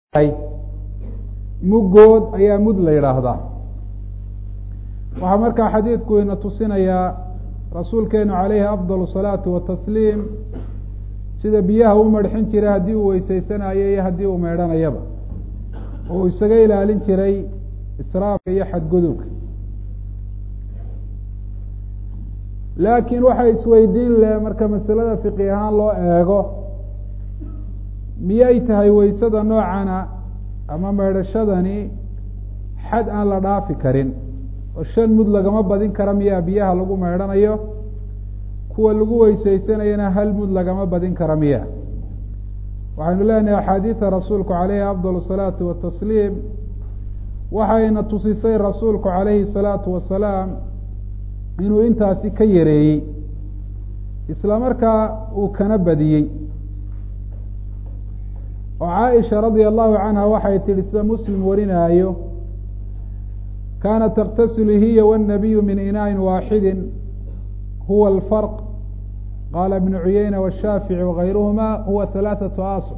mugood ayaa mud la yidhaahdaa. waxaa markaa xadiidku ina tusinayaa rasuulkeenu calayhi afdal salaatu watasliim sida biyaha u marxin jiray haddii uu weyseysanayo iyo haddii uu meedhanayaba, oo isaga ilaalin jiray israafka iyo xadgudubka. laakiin waxay isweydiin leh marka masalada fiqi ahaan loo eego, miyay tahay weysada noocana ama meedhashadani xad aan la dhaafi karin oo 5 mud lagama badin kara miyaa biyaha lagu meedhanayo, kuwa lagu weyseysanayana 1 mud lagama badin kara miya? waxaynu leenahay axaadiida rasuulku calayhi afdal salaatu watasliim waxayna tusisay rasuulku calayhi salaatu wasalaam inuu intaasi ka yareeyey, isla markaa uu kana badiyey. oo caaisha radia allahu canha waxay tihi sida muslim warinaayo, kaanat taktasilu hiya wاnnabiyu min inaaءin waaxidi huwa alfarq, qaala ibnu cuyeyna washaafici wagayruhuma huwa 3 asr.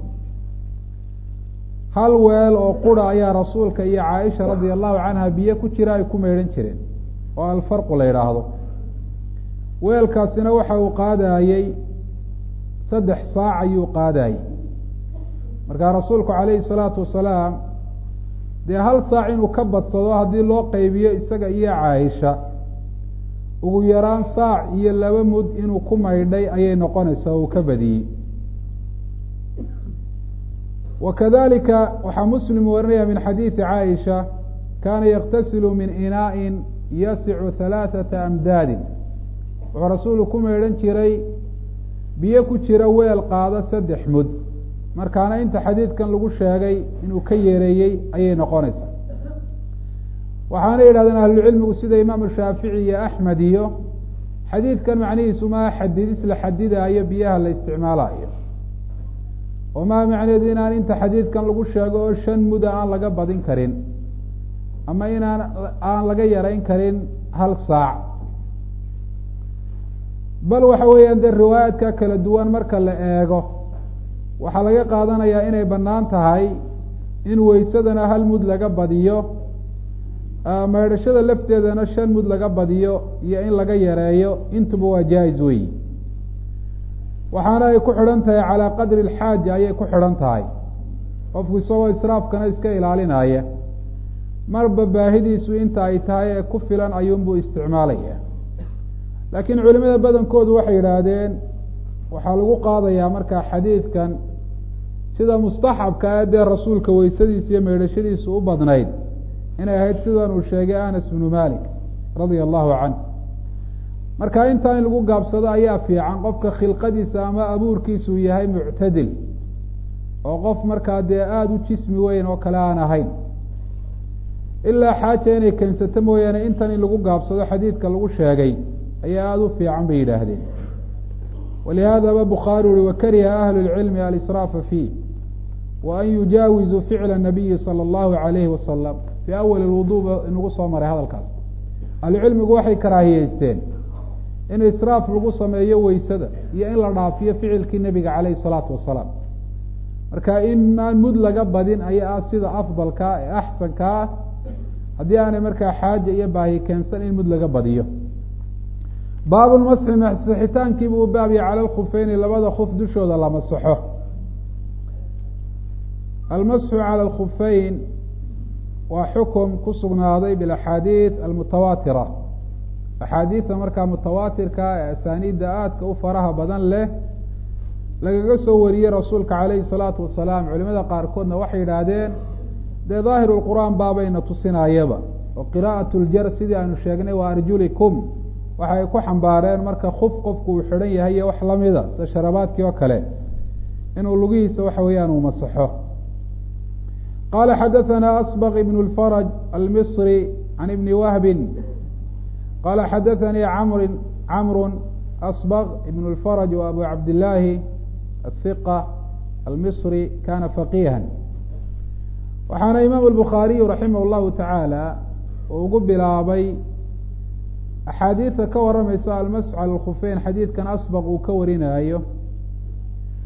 hal weel oo qura ayaa rasuulka iyo caaisha radia allahu canha biyo ku jira ay ku meydhan jireen, oo alfarqu la yidhaahdo. weelkaasina waxa uu qaadayey 3 saac ayuu qaadayey. markaa rasuulku calayhi salaatu wasalaam dee 1 saac inuu ka badsado haddii loo qeybiyo isaga iyo caaisha, ugu yaraan 1 saac iyo 2 mud inuu ku maydhay ayay noqonaysaa, uu ka badiyey. wakadalika waxaa muslim warinaya min xadiidi caaisha, kaana yaktasilu min inaa'in yasicu 3 amdaadin. wuxuu rasuulku ku meydhan jiray biyo ku jira weel qaada 3 mud, markaana inta xadiidkan lagu sheegay inuu ka yeereeyey ayay noqonaysaa. waxaana yidhahdeen ahlucilmigu sida imaamu shaafici iyo axmed iyo xadiidkan macnihiisu maa xadidis la xadidaayo biyaha la isticmaalayo, oo maa macneedu inaan inta xadiidkan lagu sheego oo 5 muda aan laga badin karin, ama aan laga yarayn karin 1 saac. bal waxa weeyaan dee riwaayaadka kala duwan marka la eego, waxaa laga qaadanayaa inay bannaan tahay in weysadana 1 mud laga badiyo, meedhashada lafteedana 5 mud laga badiyo, iyo in laga yareeyo, intuba waa jaa-is weyi. waxaana ay ku xidhan tahay calaa qadri alxaaja ayay ku xidhan tahay. qofku isagoo israafkana iska ilaalinaya, marba baahidiisu inta ay tahay ee ku filan ayuunbuu isticmaalaya. laakiin culimada badankoodu waxay yidhaahdeen waxaa lagu qaadayaa markaa xadiidkan sida mustaxabka ah dee rasuulka weysadiisa iyo meedhashadiisu u badnayd inay ahayd sidan uu sheegay anas bnu malik radia allahu canh. marka intaa in lagu gaabsado ayaa fiican, qofka khilqadiisa ama abuurkiisu yahay muctadil, oo qof markaa dee aada u jismi weyn oo kale aan ahayn, ilaa xaaja inay keensato mooyaane intan in lagu gaabsado xadiidka lagu sheegay ayaa aada u fiican bay yidhaahdeen. walihaadaba bukhaari uri wakariha ahlu lcilmi alisraafa fiih wa an yujaawizuu ficla nabiyi sala allahu alayhi wasalam fii awali lwuduuba inagu soo maray hadalkaas. ahlucilmigu waxay karaahiyeysteen in israaf lagu sameeyo weysada iyo in la dhaafiyo ficilkii nebiga calayhi salaatu wasalaam. marka in aan mud laga badin ayaa ah sida afdalka ee axsanka ah, haddii aanay markaa xaaja iyo baahi keensan in mud laga badiyo. baabu lmasxi masixitaankiibuu baabya cala alkhufeyni, labada kuf dushooda la masaxo. almasxu cala alkhufeyn waa xukum ku sugnaaday bilaxaadiid almutawaatira, axaadiida markaa mutawaatirka ee asaaniidda aadka u faraha badan leh lagaga soo wariyey rasuulka calayhi salaatu wasalaam. culimada qaarkoodna waxay yidhaahdeen dee daahiru lqur'aan baabayna tusinayaba, oo qiraa'at ljar sidii aanu sheegnay waa arjulikum waxay ku xambaareen marka kuf qofku uu xidhan yahay iyo wax lamida sida sharabaadkii oo kale inuu lugihiisa waxa weeyaan uu masaxo. qaala xadaثana asbq ibn اlfaraj almisri can ibni wahbin qaala xadaثanii camru asbq ibn اlfaraj wa abu cabdillaahi aلhiqa almisri kana faqiihan. waxaana imaam الbukhaariyu raximah اllahu tacaala ugu bilaabay axaadiida ka waramaysa almasxu cala alkhufeyn xadiidkan asbaq uu ka warinaayo.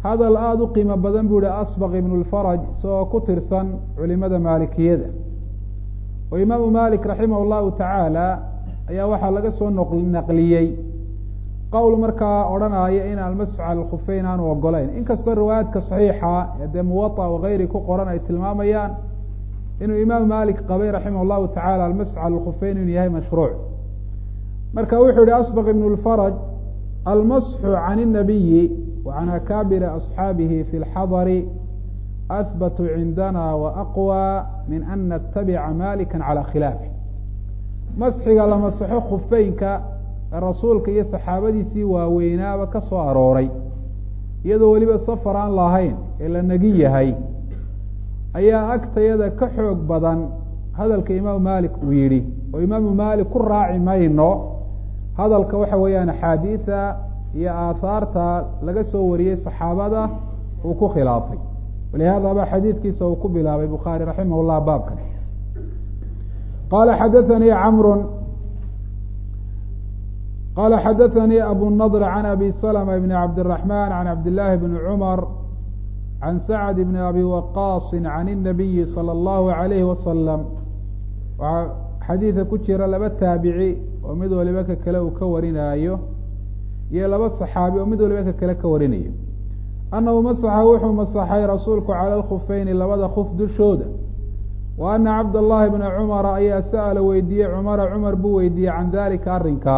hadal aada u qiimo badan buu yihi asbaq ibnu lfaraj isagoo ku tirsan culimada maalikiyada oo imaamu malik raximah llahu tacaala ayaa waxaa laga soo naqliyey qowl markaa odhanaya in almasxu cala alkhufeyn aanu ogolayn inkastoo riwaayaadka saxiixa ee dee muwaطa wagayri ku qoran ay tilmaamayaan inuu imaamu malik qabay raximah llahu tacala almasxu cala alkhufeyn inuu yahay mashruuc marka wuxuu yihi asbaq ibnu lfaraj almasxu can الnabiyi wa can akaabiri asxaabihi fi اlxadari ahbatu cindana waaqwى min an natabica malika calى khilaafi masxiga la masaxo khufeynka rasuulka iyo saxaabadiisii waaweynaaba ka soo arooray iyadoo weliba safar aan lahayn ee la nagi yahay ayaa agtayada ka xoog badan hadalka imaamu malik uu yidhi oo imaamu malik ku raaci mayno hadalka waxa weeyaan axaadiida iyo aahaarta laga soo wariyey saxaabada uu ku khilaafay walihada ba xadiidkiisa uu ku bilaabay bukhaari raximah llah baabkan qala xadaثanii camru qala xadaثanii abu nadr can abi slma bn cabd الرaحman can cabd llahi bni cmar can sacd bn abi waqaasi can الnabiyi salى اllahu عalayhi wasalam waxaa xadiidka ku jira laba taabici oo mid waliba ka kale uu ka warinaayo iyo laba saxaabi oo mid waliba ka kale ka warinayo annahu masaxa wuxuu masaxay rasuulku cala alkhufeyni labada kuf dushooda wa ana cabd llahi bna cumara ayaa sa'ala weydiiyey cumara cumar buu weydiiyey can dalika arrinkaa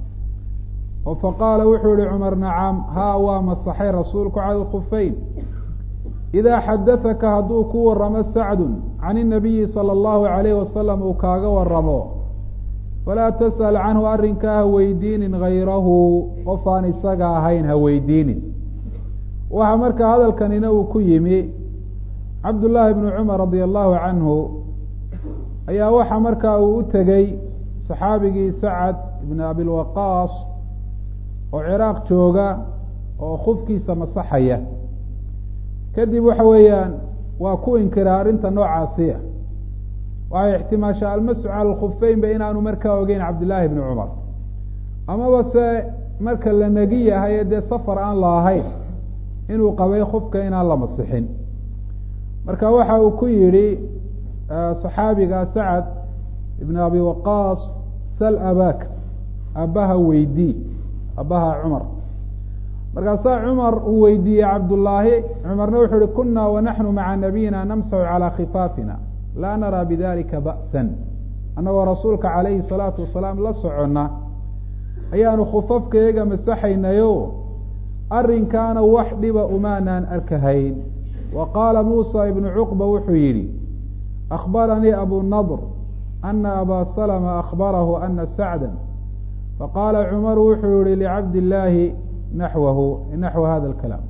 oo faqaala wuxuu yihi cumar nacam haa waa masaxay rasuulku cala alkhufeyn idaa xadaثaka hadduu ku waramo sacdun can الnabiyi salى اllahu عalayh wasalam uu kaaga waramo falaa tasأal canhu arrinkaa ha weydiinin gayrahu qof aan isaga ahayn ha weydiinin waxaa markaa hadalkanina uu ku yimi cabd llaahi bnu cumar radia allahu canhu ayaa waxaa markaa uu u tegey saxaabigii sacad ibn abilwaqaas oo ciraaq jooga oo khufkiisa masaxaya kadib waxa weeyaan waa ku inkiray arrinta noocaasiya waxay ixtimaashaa almasxu cala alkhufeyn ba inaanu markaa ogeyn cabdillaahi bni cumar amaba se marka la negi yahay dee safar aan la ahayn inuu qabay khufka inaan la masixin marka waxa uu ku yidhi saxaabiga sacad ibn abi waqaas sal abaka aabbaha weydii aabbaha cumar markaasaa cumar uu weydiiyey cabdullaahi cumarna wuxuu uhi kuna wanaxnu maca nabiyina namsaxu calaa khifaafina laa naraa bidalika ba'san annagoo rasuulka calayhi salaatu wasalaam la soconna ayaanu khufafkayaga masaxaynayo arrinkaana wax dhiba umaanaan arkahayn wa qaala muusa ibnu cuqba wuxuu yidhi akhbaranii abu nadr ana abaa salma akhbarahu ana sacda faqaala cumaru wuxuu yihi licabd illaahi naxwa hada alkalaam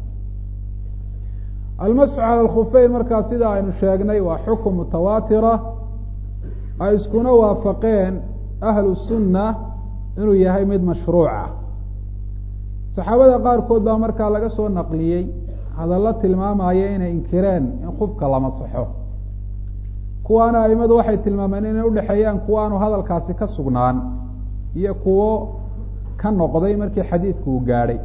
almasxu cala alkhufeyn markaa sida aynu sheegnay waa xukum mutawaatira ay iskuna waafaqeen ahlu sunna inuu yahay mid mashruuca saxaabada qaarkood baa markaa laga soo naqliyey hadallo tilmaamaya inay inkireen in khufka la masaxo kuwaana aimadu waxay tilmaameen inay udhexeeyaan kuwaanu hadalkaasi ka sugnaan iyo kuwo ka noqday markii xadiidku uu gaadhay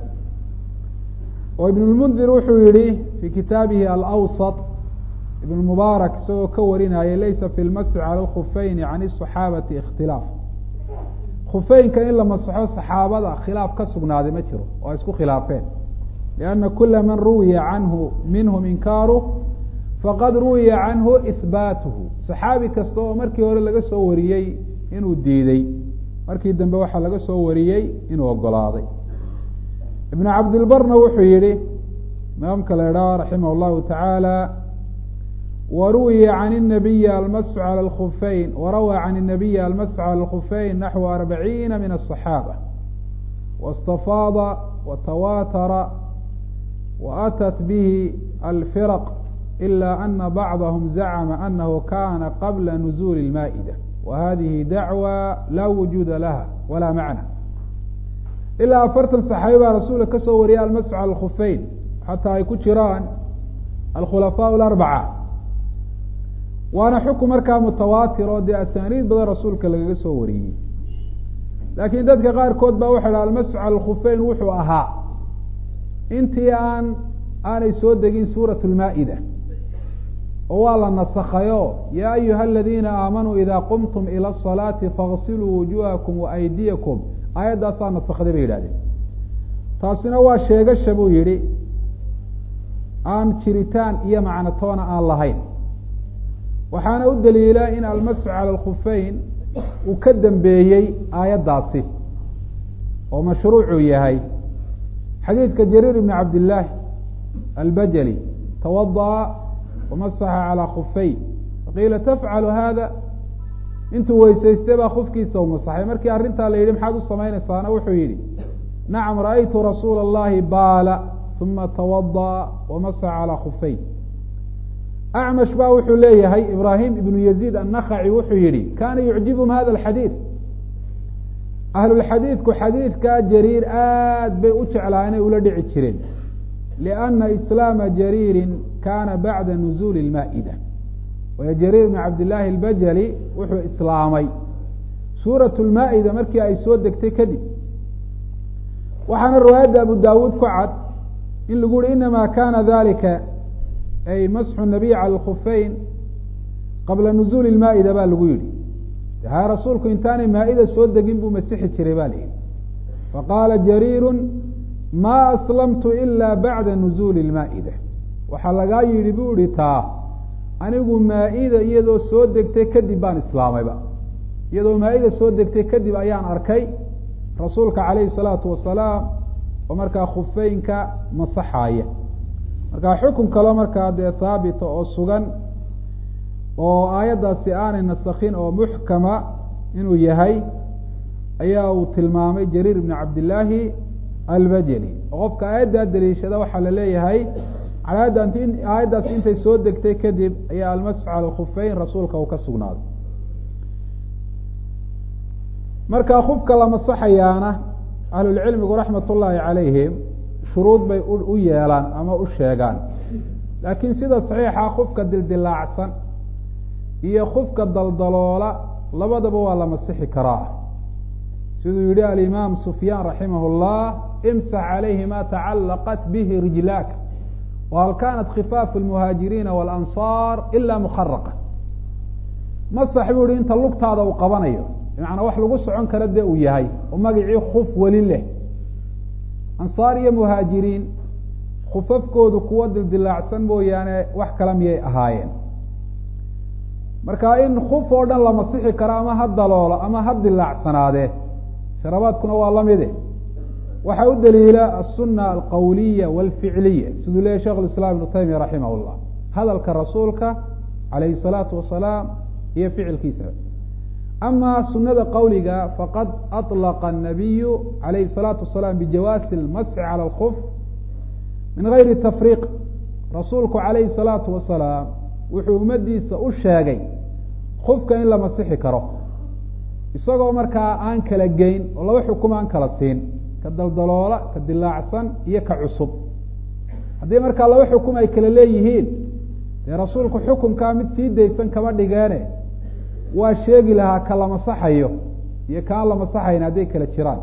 oo ibn lmundir wuxuu yihi fii kitaabihi alawsat ibn mubaarak isagoo ka warinayay laysa fi lmasxi cala alkhufeyni can asaxaabati ikhtilaaf khufeynka in la masaxo saxaabada khilaaf ka sugnaaday ma jiro oo ay isku khilaafeen lianna kula man ruwiya canhu minhum inkaaruh faqad ruwiya canhu ihbaatuhu saxaabi kasta oo markii hore laga soo wariyey inuu diiday markii dambe waxaa laga soo wariyey inuu ogolaaday ibn cabdilbarna wuxuu yihi imaamka la idhaha raximah اllahu tacaala waruwiya can الnabiyi almasxu calى اlkhufeyn warawaa can الnabiyi almasxu calى اlkhufeyn naxو arbaciina min الصaxaabة waاstafaada watawatara waatat bihi alfirq ila ana bacضahm zacma anahu kana qabla nuzuli اlmaa'ida wahadihi dacwى laa wujuuda laha walaa macna ilaa 40 saxaabi baa rasuulka ka soo wariyay almasxu cala alkhufeyn xataa ay ku jiraan alkhulafaa alarbaca waana xukun markaa mutawaatir oo dee asaaniid badan rasuulka lagaga soo wariyey laakiin dadka qaarkood baa waxa dhaha almasxu cala alkhufeyn wuxuu ahaa intii aan aanay soo degin suuraة الmaa'ida oo waa la nasakhayo yaa ayuha aladiina aamanuu ida qumtum ilى الصalaaةi faغsiluu wujuhakum وaydiyakum aayaddaasaa nasakday bay yidhahdeen taasina waa sheegasha buu yihi aan jiritaan iyo macno toona aan lahayn waxaana u daliila in almasxu calى اlkhufeyn uu ka dambeeyey aayaddaasi oo mashruucuu yahay xadiidka jariir ibn cabdillaahi albajali tawadaأa wamasaxa calىa khufey faqiila tafcalu hada intuu weysaystay baa khufkiisa u masaxay markii arrintaa la yidhi maxaad u samaynaysaana wuxuu yidhi nacam ra'aytu rasuula اllahi baala uma tawadaأa wamasaxa calىa khufey acmash ba wuxuu leeyahay ibrahim ibnu yaziid annakhaci wuxuu yihi kana yucjibhum hada alxadiid ahlulxadiidku xadiidkaa jariir aad bay u jeclaanay ula dhici jireen lianna islaama jariirin kana bacda nuzuuli اlmaa'ida waayo jariir ibn cabdillaahi albajali wuxuu islaamay suuratu lmaa'ida markii ay soo degtay kadib waxaana riwaayadda abu daawuud ku cad in lagu yihi inama kana dalika ay masxu nabiy cala alkhufeyn qabla nuzuuli lmaa'ida baa lagu yihi ha rasuulku intaanay maa'ida soo degin buu masixi jiray ba la yihi faqaala jariiru ma aslamtu ila bacda nuzuuli lmaa'ida waxaa lagaa yidhi buu ihi taa anigu maa'ida iyadoo soo degtay kadib baan islaamayba iyadoo maa'ida soo degtay kadib ayaan arkay rasuulka calayhi salaatu wasalaam oo markaa khufeynka masaxaaya markaa xukun kaloo markaa dee haabita oo sugan oo aayaddaasi aanay nasakhin oo muxkama inuu yahay ayaa uu tilmaamay jariir ibn cabdillaahi albajali oo qofka aayaddaa daliishada waxaa la leeyahay aayaddaasi intay soo degtay kadib ayaa almasxu cala alkhufeyn rasuulka uu ka sugnaaday markaa khufka la masaxayaana ahlulcilmigu raxmat ullaahi calayhim shuruud bay u yeelaan ama u sheegaan laakiin sida saxiixa khufka dildilaacsan iyo khufka daldaloola labadaba waa la masixi karaa siduu yihi alimaam sufyaan raximah اllah imsax calayhi ma tacalaqat bihi rijlaak whal kanat khifaafu lmuhaajiriina walansaar ila mukharaqa masax buu yihi inta lugtaada uu qabanayo bimacnaa wax lagu socon kara dee uu yahay oo magacii khuf weli leh ansaar iyo muhaajiriin khufafkoodu kuwo dildilaacsan mooyaane wax kala miyay ahaayeen marka in khuf oo dhan la masixi karo ama ha daloolo ama ha dilaacsanaadee sharabaadkuna waa lamide waxaa u daliila asuna alqawliya walficliya siduu leyahy sheikh lislaam ibnu taymiya raximah llah hadalka rasuulka calayhi salaatu wasalaam iyo ficilkiisa ama sunada qawliga faqad aطlaqa الnabiyu calayhi الsalaatu wasalaam bijawaasi اlmasxi calى اlkuf min gayri tafriiq rasuulku calayhi الsalaatu wasalaam wuxuu ummadiisa u sheegay kufka in la masixi karo isagoo markaa aan kala geyn oo laba xukum aan kala siin ka daldaloola ka dilaacsan iyo ka cusub haddii markaa laba xukum ay kala leeyihiin dee rasuulku xukunkaa mid sii daysan kama dhigeene waa sheegi lahaa ka la masaxayo iyo kaan la masaxayn hadday kala jiraan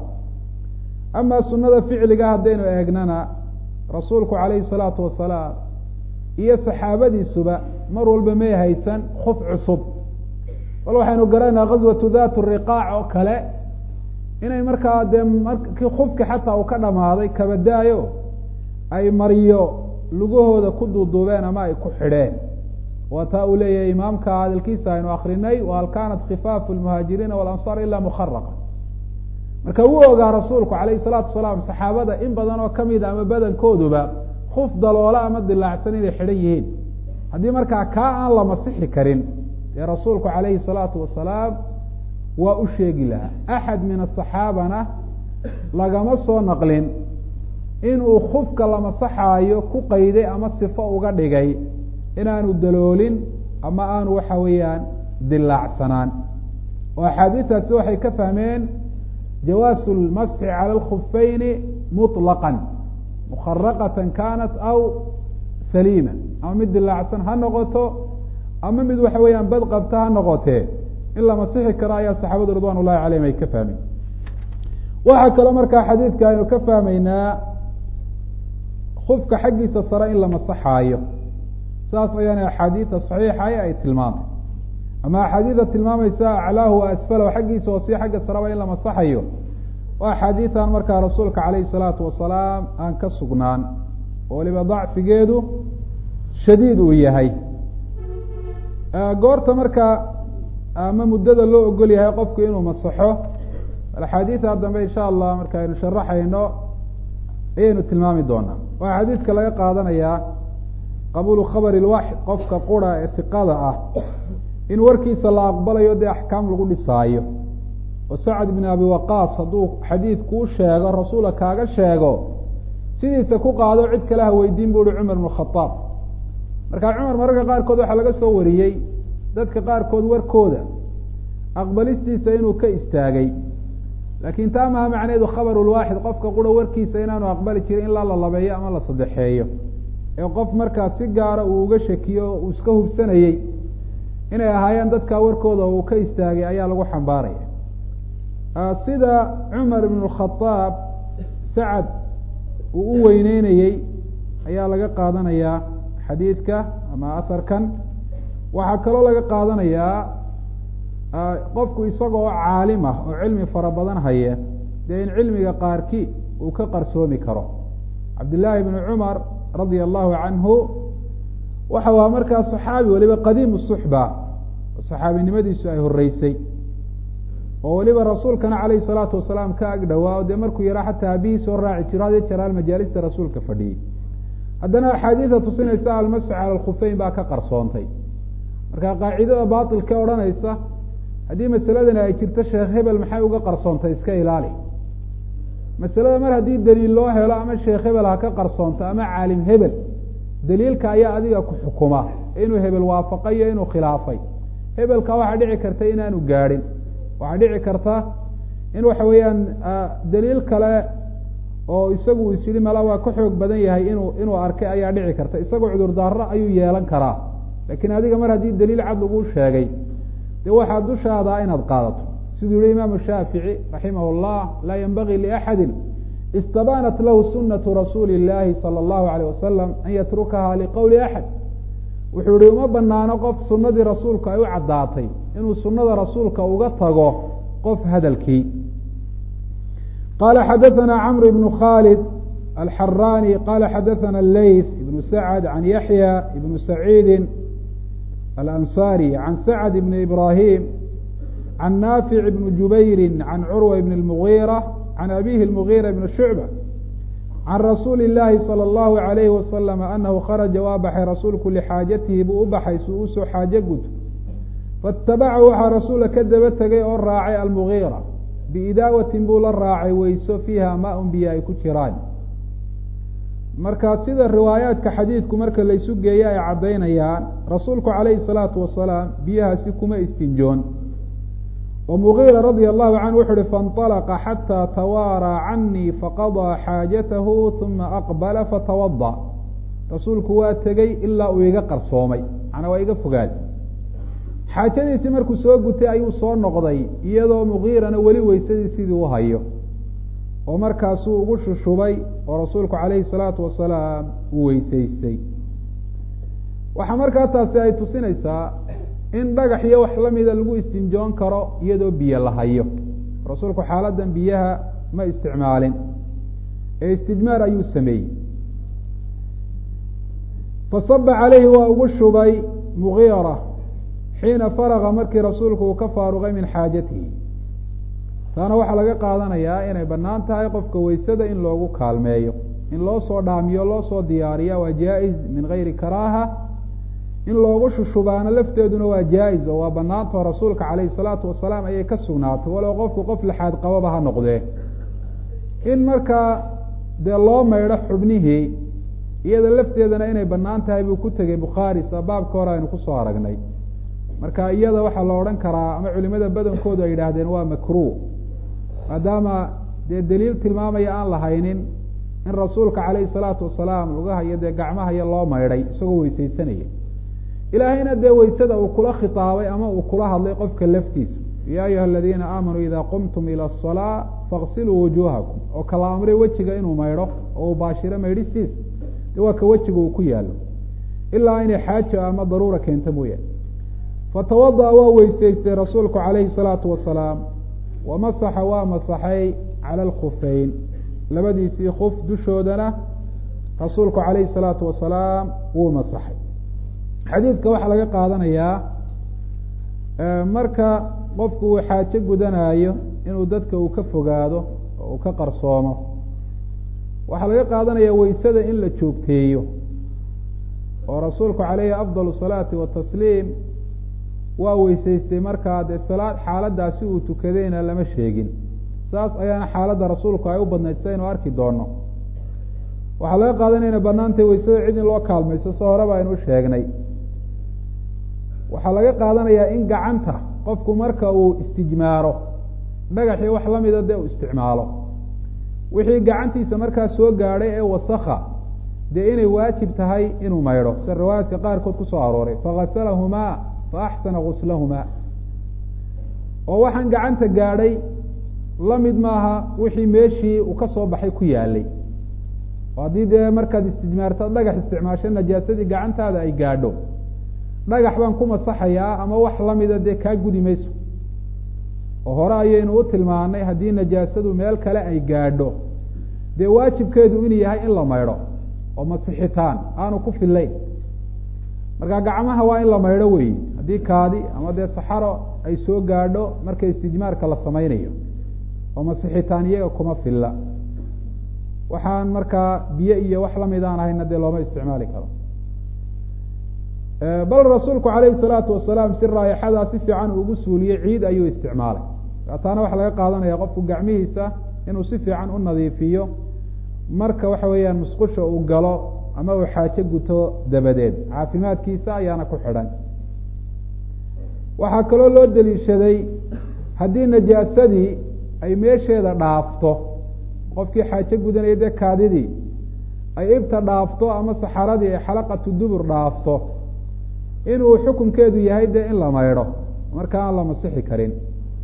ama sunada ficliga haddaynu eegnana rasuulku calayhi الsalaatu wasalaam iyo saxaabadiisuba mar walba may haysan kuf cusub bal waxaynu garanaa gazwatu dat riqaac oo kale inay markaa dee markii kufki xataa uu ka dhamaaday kabadaayo ay mariyo lugahooda ku duuduubeen ama ay ku xidheen waa taa uu leeyahay imaamka hadalkiisa aynu akrinay wahal kanat khifaafu lmuhaajiriina walansaar ilaa mukharaqa marka wuu ogaa rasuulku calayhi salaatu wasalaam saxaabada in badan oo kamida ama badankooduba kuf daloola ama dilaacsan inay xidhan yihiin haddii markaa kaa aan la masixi karin dee rasuulku calayhi salaatu wasalaam waa u sheegi lahaa axad min asaxaabana lagama soo naqlin inuu kufka la masaxaayo ku qayday ama sifo uga dhigay inaanu daloolin ama aanu waxa weeyaan dilaacsanaan oo axaadiistaasi waxay ka fahmeen jawaasu lmasxi cala alkhufeyni muطlaqan mukharaqatan kanat aw saliima ama mid dilaacsan ha noqoto ama mid waxa weeyaan bad qabta ha noqotee in la masixi karo ayaa saxaabadu ridwan ullahi calayhim ay ka fahmeen waxaa kaloo markaa xadiidka aynu ka fahmaynaa khufka xaggiisa sare in la masaxaayo saas ayaana axaadiida saxiixa ay tilmaantay ama axaadiida tilmaamaysa aclaahu wa asfalahu xaggiisa hoose xagga sareba in la masaxayo waa axaadiidan markaa rasuulka calayhi salaatu wasalaam aan ka sugnaan oo waliba dacfigeedu shadiid uu yahay goorta markaa ama muddada loo ogol yahay qofku inuu masaxo axaadiida dambe insha allah marka aynu sharaxayno ayaynu tilmaami doonaa waa xadiidka laga qaadanayaa qabuulu khabari lwaxid qofka qura ee siqada ah in warkiisa la aqbalayo dee axkaam lagu dhisaayo oo sacad ibn abi waqaas hadduu xadiidku u sheego rasuula kaaga sheego sidiisa ku qaado cid kale ha weydiin bu uhi cumar ibn khadaab markaa cumar mararka qaarkood waxaa laga soo wariyey dadka qaarkood warkooda aqbalistiisa inuu ka istaagay laakiin taa maha macneedu khabarulwaaxid qofka qura warkiisa inaanu aqbali jirin in la labeeyo ama la saddexeeyo ee qof markaa si gaara uu uga shakiyo uu iska hubsanayey inay ahaayeen dadkaa warkooda uu ka istaagay ayaa lagu xambaaraya sida cumar ibn khadaab sacad uu u weyneynayey ayaa laga qaadanayaa xadiidka ama aharkan waxaa kaloo laga qaadanayaa qofku isagoo caalim ah oo cilmi fara badan haya dee in cilmiga qaarkii uu ka qarsoomi karo cabdillaahi bni cumar radia allahu canhu waxa waa markaa saxaabi waliba qadiimu suxba oo saxaabinimadiisu ay horeysay oo waliba rasuulkana calayhi salaatu wasalaam ka ag dhowaa o dee markuu yaraa xataa aabihii soo raaci jiro hadii jaraal majaalista rasuulka fadhiyey haddana axaadiida tusinaysa almasx cala alkhufeyn baa ka qarsoontay marka qaacidada baatilka odhanaysa haddii masaladani ay jirto sheekh hebel maxay uga qarsoontay iska ilaali masalada mar haddii daliil loo helo ama sheekh hebel ha ka qarsoonto ama caalim hebel daliilka ayaa adiga ku xukuma inuu hebel waafaqay iyo inuu khilaafay hebelka waxaa dhici karta inaanu gaadhin waxaa dhici karta in waxa weeyaan daliil kale oo isagu is yidhi mala waa ka xoog badan yahay inuu arkay ayaa dhici karta isagoo cudurdaaro ayuu yeelan karaa laakiin adiga mar haddii daliil cad lagu sheegay dee waxaa dushaadaa inaad qaadato siduu yihi imaamu shaafici raximah llah laa yanbagii liaxadi istabaanat lahu sunatu rasuuli illaahi sala allahu alayh wasalam an yatrukaha liqowli axad wuxuu yihi uma banaano qof sunadii rasuulka ay u caddaatay inuu sunada rasuulka uga tago qof hadalkii qala xadaثana cmr ibn khalid alxarani qala xadaثana leyth ibn sacd can yaxya ibn saciidi alansari can sacd ibn ibrahim can naafic ibn jubayri can curwa ibn اlmugiira can abihi اlmugiira ibn shucba can rasuuli اllahi salى اllahu عalayhi wasalam anahu kharaja waa baxay rasuulku lixaajatihi buu u baxay si uu usoo xaajo guto faاtabacahu waxaa rasuula ka daba tegay oo raacay almugiira biidaawatin buu la raacay weyso fiiha maa-un biyo ay ku jiraan marka sida riwaayaadka xadiidku marka laysu geeyo ay caddaynayaan rasuulku calayhi salaatu wasalaam biyahaasi kuma istinjoon oo mugiira radia allahu canhu wuxu uhi faاnطalaqa xataa tawaaraa canii faqadaa xaajatahu uma aqbala fatawada rasuulku waa tegey ilaa uu iga qarsoomay macnaa waa iga fogaaday xaajadiisii markuu soo gutay ayuu soo noqday iyadoo mugiirana weli weysadii sidii u hayo oo markaasuu ugu shushubay oo rasuulku calayhi salaatu wasalaam uu weysaystay waxaa markaa taasi ay tusinaysaa in dhagax iyo wax lamida lagu istinjoon karo iyadoo biyo la hayo rasuulku xaaladan biyaha ma isticmaalin ee istijmaar ayuu sameeyey fasaba calayhi waa ugu shubay mugiira xiina faraga markii rasuulku uu ka faaruqay min xaajatihi taana waxaa laga qaadanayaa inay bannaan tahay qofka weysada in loogu kaalmeeyo in loo soo dhaamiyo loo soo diyaariya waa jaa-iz min gayri karaaha in loogu shushubaano lafteeduna waa jaa-iz oo waa banaantao rasuulka calayhi salaatu wasalaam ayay ka sugnaatay walow qofku qof lixaad qababa ha noqdee in markaa dee loo maydho xubnihii iyada lafteedana inay bannaan tahay buu ku tegey bukhaari sa baabka hore aynu kusoo aragnay marka iyada waxaa la odhan karaa ama culimada badankoodu ay yidhaahdeen waa makruh maadaama dee daliil tilmaamaya aan lahaynin in rasuulka calayhi salaatu wasalaam lugaha iyo dee gacmaha iyo loo maydhay isagoo weysaysanaya ilaahayna dee weysada uu kula khitaabay ama uu kula hadlay qofka laftiisa ya ayuha aladiina aamanuu ida qumtum ila asalaa faqsiluu wujuuhakum oo kala amray wejiga inuu maydho oo uu baashiro maydhistiisa waa ka wejiga uu ku yaalo ilaa inay xaajo ama daruura keento mooyaane fatawada'a waa weysaystay rasuulku calayhi salaatu wasalaam wamasaxa waa masaxay cala alkhufeyn labadiisii khuf dushoodana rasuulku calayhi salaatu wasalaam wuu masaxay xadiidka waxaa laga qaadanayaa marka qofku uu xaajo gudanayo inuu dadka uu ka fogaado oo uu ka qarsoomo waxaa laga qaadanayaa weysada in la joogteeyo oo rasuulku calayhi afdal salaati watasliim waa weysaystay markaa dee salaad xaaladaasi uu tukadayna lama sheegin saas ayaana xaaladda rasuulku ay u badnayd saynu arki doono waxaa laga qaadanaya inay banaantay weysada cid in loo kaalmayso soo horeba aynu sheegnay waxaa laga qaadanayaa in gacanta qofku marka uu istijmaaro dhagaxii wax lamida dee uu isticmaalo wixii gacantiisa markaa soo gaadhay ee wasakha dee inay waajib tahay inuu maydho sida riwaayaadka qaarkood ku soo arooray faghaslahumaa fa axsana guslahumaa oo waxaan gacanta gaadhay lamid maaha wixii meeshii uu ka soo baxay ku yaalay oo haddii dee markaad istijmaarta dhagax isticmaasho najaasadii gacantaada ay gaadho dhagax baan ku masaxayaa ama wax lamida dee kaa gudi mayso oo hore ayaynu u tilmaanay haddii najaasadu meel kale ay gaadho dee waajibkeedu inuu yahay in la maydho oo masixitaan aanu ku fillayn marka gacmaha waa in la maydho weyi haddii kaadi ama dee saxaro ay soo gaadho marka istijmaarka la samaynayo oo masixitaan iyaga kuma filla waxaan markaa biyo iyo wax lamid aan ahayna dee looma isticmaali karo bal rasuulku calayhi salaatu wasalaam si raayaxadaa si fiican ugu suuliyey ciid ayuu isticmaalay taana waxaa laga qaadanaya qofku gacmihiisa inuu si fiican u nadiifiyo marka waxa weeyaan musqusha uu galo ama uu xaajo guto dabadeed caafimaadkiisa ayaana ku xidhan waxaa kaloo loo daliishaday haddii najaasadii ay meesheeda dhaafto qofkii xaajo gudanaya dee kaadidii ay ibta dhaafto ama saxaradii ay xalaqatu dubur dhaafto inuu xukunkeedu yahay dee in la maydho marka aan la masixi karin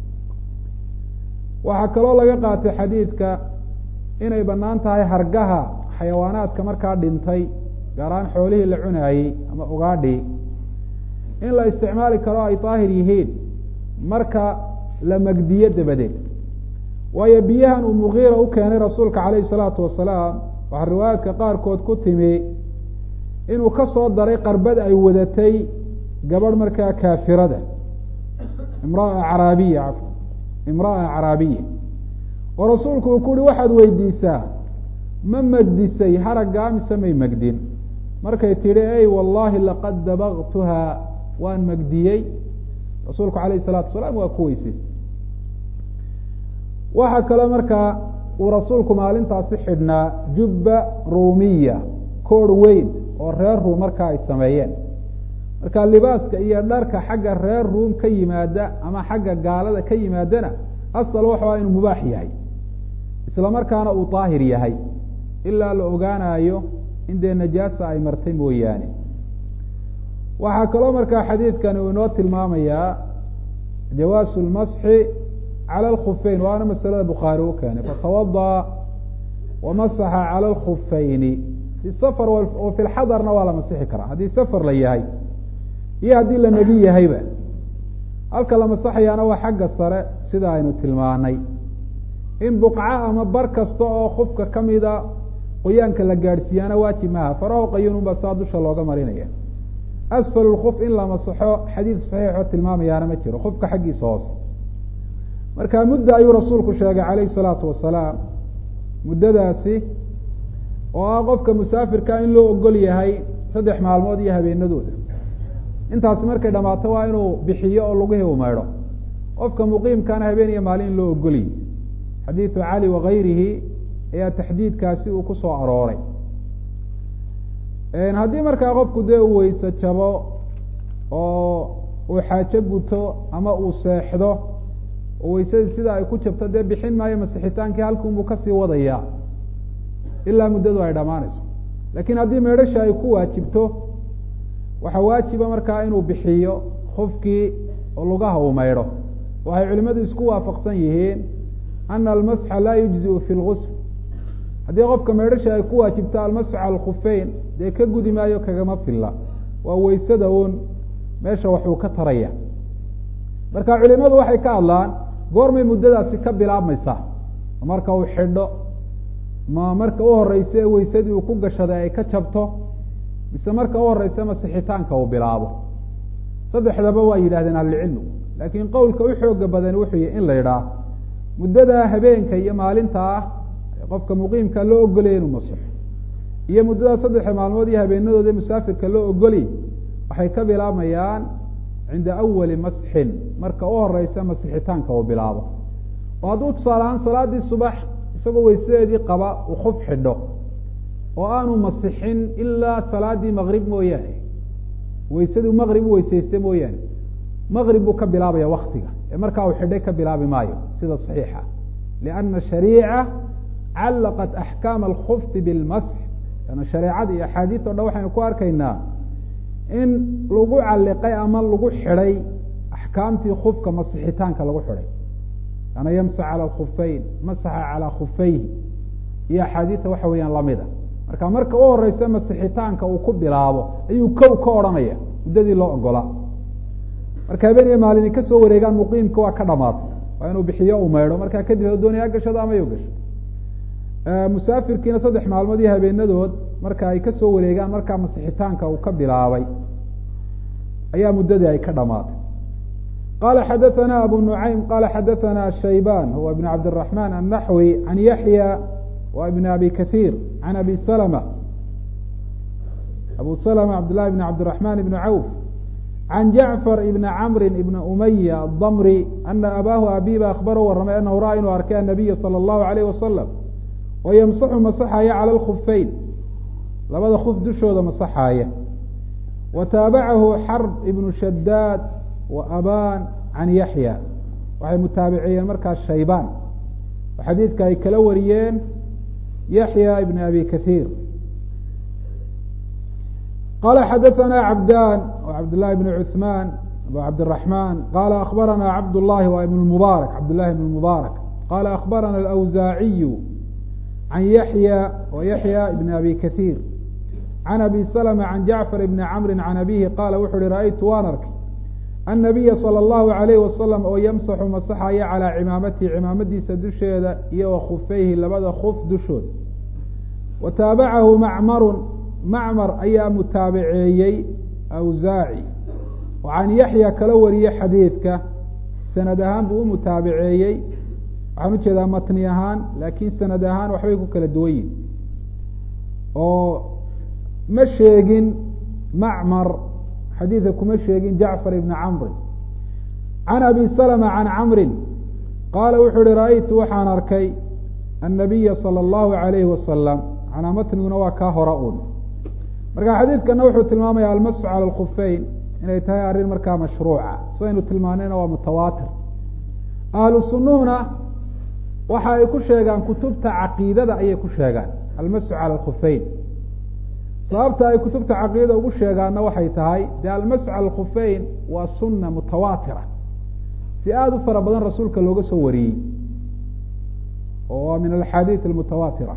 waxaa kaloo laga qaatay xadiidka inay bannaan tahay hargaha xayawaanaadka markaa dhintay gaar ahaan xoolihii la cunaayey ama ugaadhii in la isticmaali karo ay daahir yihiin marka la magdiyo dabadeed waayo biyahan uu mugiira u keenay rasuulka calayhi salaatu wasalaam waxaa riwaayaadka qaarkood ku timi inuu ka soo daray qarbad ay wadatay gabadh markaa kaafirada imraa acraabiya oo rasuulku uu ku uhi waxaad weydiisaa ma magdisay haraggaa mise may magdin markay tidhi ey wallahi laqad dabagtuhaa waan magdiyey rasuulku calayhi salaatu wasalaam waa ku weysaystay waxaa kale markaa uu rasuulku maalintaasi xidhnaa jubba ruumiya koor weyn oo reer ruum markaa ay sameeyeen marka libaaska iyo dharka xagga reer ruum ka yimaada ama xagga gaalada ka yimaadana asal waxaa inuu mubaax yahay isla markaana uu daahir yahay ilaa la ogaanayo in dee najaasa ay martay mooyaane waxaa kaloo markaa xadiidkani uu inoo tilmaamayaa jawaasu lmasxi cala alkhufeyn waana masalada bukhaari u keenay fatawada'a wamasaxa cala alkhufeyni fi safar wa fi lxadarna waa la masixi karaa haddii safar la yahay iyo haddii la negi yahayba halka la masaxayaana waa xagga sare sida aynu tilmaanay in buqca ama bar kasta oo khufka kamida qoyaanka la gaadhsiiyaana waajib maaha faraho qayununba saa dusha looga marinaya asfal lkuf in la masaxo xadiid saxiixoo tilmaamayaana ma jiro khufka xaggiisa hoose marka mudda ayuu rasuulku sheegay calayhi salaatu wasalaam muddadaasi oo ah qofka musaafirka in loo ogol yahay 3 maalmood iyo habeenadooda intaasi markay dhamaato waa inuu bixiyo oo lugihii u maydho qofka muqiimkana habeen iyo maalin in loo ogoliyay xadiidu cali wakayrihi ayaa taxdiidkaasi uu ku soo arooray haddii markaa qofku dee uu weyse jabo oo uu xaajo guto ama uu seexdo oo weysadii sida ay ku jabto dee bixin maayo masixitaankii halkunbuu kasii wadayaa ilaa muddadu ay dhammaanayso laakiin haddii meedhasha ay ku waajibto waxaa waajiba markaa inuu bixiyo khufkii oo lugaha uu maydho waxay culimadu isku waafaqsan yihiin ana almasxa laa yujziu fi lgusl haddii qofka meedhasha ay ku waajibto almasxu cala alkhufeyn dee ka gudi maayo kagama filla waa weysada uun meesha waxuu ka taraya marka culimadu waxay ka hadlaan goormay muddadaasi ka bilaabmaysaa marka uu xidho ma marka u horeysa ee weysadii uu ku gashaday ay ka jabto mise marka u horeysa masixitaanka uu bilaabo saddexdaba waa yidhahdeen ahlucilmigu laakiin qowlka u xooga badan wuxuu yahy in la yidhaah muddada habeenka iyo maalinta ah qofka muqiimka loo ogolaya inuu masixo iyo muddada 3 maalmood iyo habeenadooda musaafirka loo ogolay waxay ka bilaabmayaan cinda awali masxin marka u horeysa masixitaanka uu bilaabo oo hadduu tusaalahaan salaadii subax isagoo weysadeedii qaba uu khuf xidho oo aanu masixin ilaa salaadii maqrib mooyaane weysadii maqrib u weysaysta mooyaane maqrib buu ka bilaabaya waktiga ee markaa uu xidhay ka bilaabi maayo sida saxiixa lianna shariica callaqat axkaama alkhufti bilmasx ana shareecada iyo axaadiis o dhan waxaynu ku arkaynaa in lagu calliqay ama lagu xidhay axkaamtii khufka masixitaanka lagu xidhay ana yamsax cala alkhufeyn masaxa calaa khufeyhi iyo axaadiista waxa weeyaan lamida marka u horeysa masixitaanka uu ku bilaabo ayuu kow ka odhanaya muddadii loo ogolaa marka habeen iyo maalini kasoo wareegaan muqiimka waa ka dhamaatay waa inuu bixiyo u maydho markaa kadib doonaya gashado ama yo gasho musaafirkiina 3 maalmood iyo habeenadood marka ay kasoo wareegaan markaa masixitaanka uu ka bilaabay ayaa muddadii ay ka dhamaatay qala xadaثna abu nuعaym qala xadaثna shayban huwa ibn cabd الرaحman الnaxwi can yaحya wa ibn abi kaثيir can abi slmة abu slmة cabd لlahi bn cabd الرaحman ibn cawf can jacfar ibn camri ibn umaya admri ana abaahu abiba akhbaro waramay anahu ra inuu arkay anabiya salى الlahu عalayh wasalam oo ymsaxu masaxaya calى اlkhufeyn labada khuf dushooda masaxaaya wa taabacahu xarb ibnu shadaad wa aban can yaxya waxay mutaabiciyeen markaas shaybaan oo xadiidka ay kala wariyeen yaxya ibn abi kaثiir qala xadaثna cabdan w cabd لlahi bn cuثman abu cabdالرaحman qala akhbarana cabd الlahi wa ibn mubaarak cabd لlahi ibn mubaarak qala akhbarana alawsaaciyu can yaحya wa yaحya ibn abi kaثiir can abi slmة can jacfar ibni camri can abihi qaala wuxu uhi ra'aytu waan arkay annabiya salى اllahu عalayh wasalam oo yamsaxu masaxaya calىa cimaamatihi cimaamadiisa dusheeda iyo wa khufeyhi labada khuf dushooda wa taabacahu macmarun macmar ayaa mutaabaceeyey awsaaci oo can yaxya kala wariyey xadiidka sanad ahaan buu u mutaabaceeyey waxaan ujeedaa matni ahaan laakiin sanad ahaan waxbay ku kala duwan yihin oo ma sheegin macmar xadiidka kuma sheegin jacfar ibni camri can abi slmة can camrin qaala wuxuu uhi ra'aytu waxaan arkay annabiya salى اllahu عalayhi wasalam manaa matniguna waa kaa hora un marka xadiidkana wuxuu tilmaamaya almasxu calى اlkhufeyn inay tahay arrin markaa mashruuca sidaynu tilmaanayna waa mutawaatir ahlu sunuhuna waxa ay ku sheegaan kutubta caqiidada ayay ku sheegaan almasxu calى اlkhufeyn sababta ay kutubta caqiidada ugu sheegaanna waxay tahay dee almasxu calى اlkhufeyn waa suna mutawaatira si aada u fara badan rasuulka looga soo wariyey oo waa min alxaadiid almutawaatira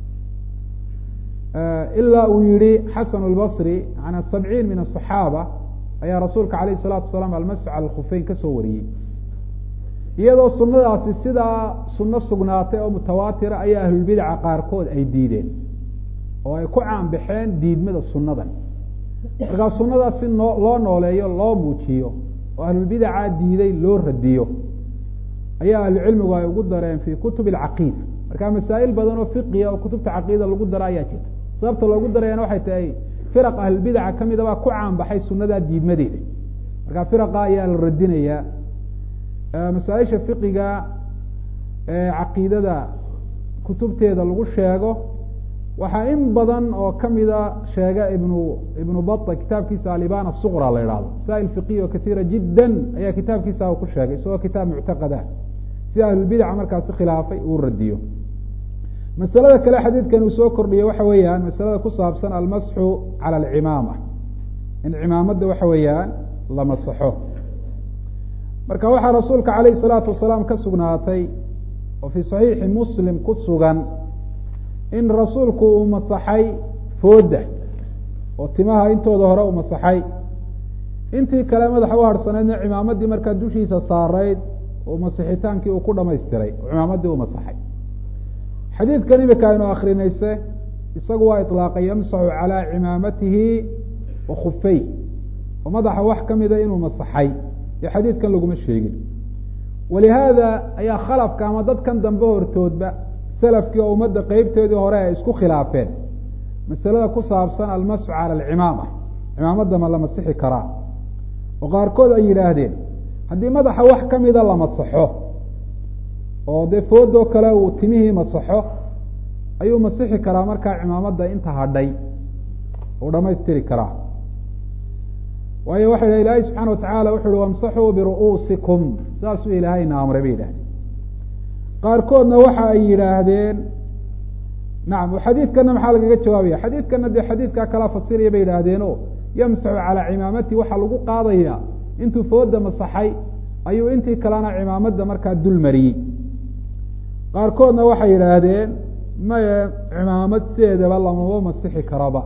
ilaa uu yihi xasan اlbصri can 70 min الصaxaaba ayaa rasuulka alayh الsalatu wasalaam almasxu calى اlkhufeyn kasoo wariyey iyadoo sunadaasi sidaa suno sugnaatay oo mutawaatira ayaa ahlulbidaca qaarkood ay diideen oo ay ku caanbaxeen diidmada sunadan markaa sunadaas si loo nooleeyo loo muujiyo oo ahlulbidaca diiday loo radiyo ayaa ahlucilmigu ay ugu dareen fi kutub اcaqiida marka masaa'il badan oo fiqiya oo kutubta caqiida lagu daro ayaa jirta sababta loogu darayana waxay tahay firaq ahlulbidaca kamida baa ku caanbaxay sunadaa diidmadeeda marka firaqa ayaa la radinayaa masaaisha fiqiga ee caqiidada kutubteeda lagu sheego waxaa in badan oo kamida sheega ibnu bata kitaabkiisa alibana suqra la ihahdo masaa'il fiqiya oo kaiira jidda ayaa kitaabkiisa ku sheegay isagoo kitaab muctaqadah si ahlulbidaca markaasi khilaafay uu radiyo masalada kale xadiidkan uu soo kordhiyey waxa weeyaan masalada ku saabsan almasxu calى alcimaama in cimaamada waxa weeyaan la masaxo marka waxaa rasuulka alayh الsalaatu wasalaam ka sugnaatay oo fii صaxiixi muslim ku sugan in rasuulku uu masaxay fooda oo timaha intooda hore uu masaxay intii kale madaxa u harhsanaydna cimaamadii markaa dushiisa saarayd oo masixitaankii uu ku dhamaystiray oo cimaamadii uu masaxay xadiidkan imika aynu akrinayse isagu waa iطlaaqay yamsaxu calىa cimaamatihi wa khufey oo madaxa wax kamida inuu masaxay iyo xadiidkan laguma sheegin walihaada ayaa khalafka ama dadkan dambe hortoodba salafkii oo ummadda qeybteedii hore ay isku khilaafeen masalada ku saabsan almasxu cala alcimaama cimaamadda ma la masixi karaa oo qaarkood ay yidhaahdeen haddii madaxa wax kamida la masaxo oo dee foodoo kale uu timihii masaxo ayuu masixi karaa markaa cimaamadda inta hadhay uu dhamaystiri karaa waayo waxa yidhah ilaahay subxaana watacaala wuxu uhi wamsaxuu biru'uusikum saasuu ilaahayna amray bay yidhahdeen qaarkoodna waxa ay yidhaahdeen nacam xadiidkana maxaa lagaga jawaabaya xadiidkana dee xadiidkaa kala fasiraya bay yidhaahdeeno yamsaxu calaa cimaamati waxaa lagu qaadaya intuu fooda masaxay ayuu intii kalena cimaamadda markaa dul mariyey qaarkoodna waxay yidhaahdeen maye cimaamad sideedaba lamama masixi karaba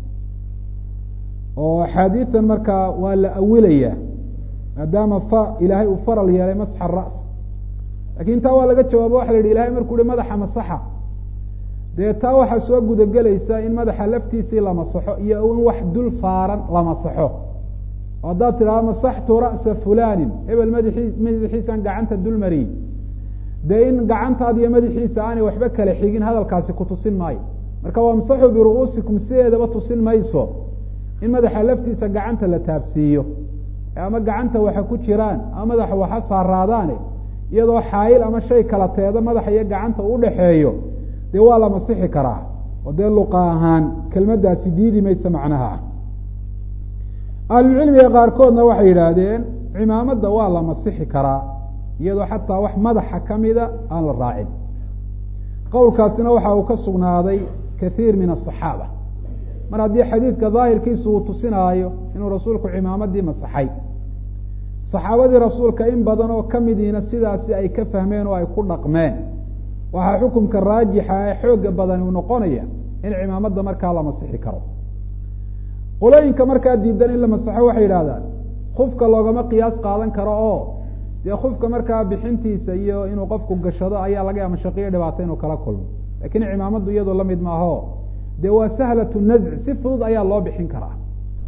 oo axaadiidan markaa waa la awilaya maadaama ilaahay uu faral yeelay masxa ras lakin taa waa laga jawaabo waxa la yihi ilahay markuu hi madaxa masaxa dee taa waxaa soo gudagelaysa in madaxa laftiisii la masaxo iyo in wax dul saaran la masaxo oo haddaad tidhahdo masaxtu ra'sa fulanin hebel madaxiisaan gacanta dul mariyey dee in gacantaada iyo madaxiisa aanay waxba kala xigin hadalkaasi kutusin maayo marka wamsaxuu biru'uusikum sideedaba tusin mayso in madaxa laftiisa gacanta la taabsiiyo ama gacanta waxa ku jiraan ama madaxa waxa saaraadaane iyadoo xaayil ama shay kala teeda madaxa iyo gacanta u dhaxeeyo dee waa la masixi karaa oo dee luqa ahaan kelmaddaasi diidi maysa macnaha ahlucilmiga qaarkoodna waxay yidhaahdeen cimaamadda waa la masixi karaa iyadoo xataa wax madaxa kamida aan la raacin qowlkaasina waxa uu ka sugnaaday kathiir min aلصaxaaba mar haddii xadiidka daahirkiisu uu tusinaayo inuu rasuulku cimaamadii masaxay saxaabadii rasuulka in badan oo kamidiina sidaasi ay ka fahmeen oo ay ku dhaqmeen waxaa xukumka raajixa ee xooga badan uu noqonaya in cimaamadda markaa la masixi karo qolooyinka markaa diidan in la masaxo waxay yidhahdaan kufka loogama qiyaas qaadan karo oo dee kufka markaa bixintiisa iyo inuu qofku gashado ayaa laga yaaba mashaqiyo dhibaato inuu kala kulmo lakin cimaamaddu iyadoo lamid maaho dee waa sahlatu nazc si fudud ayaa loo bixin karaa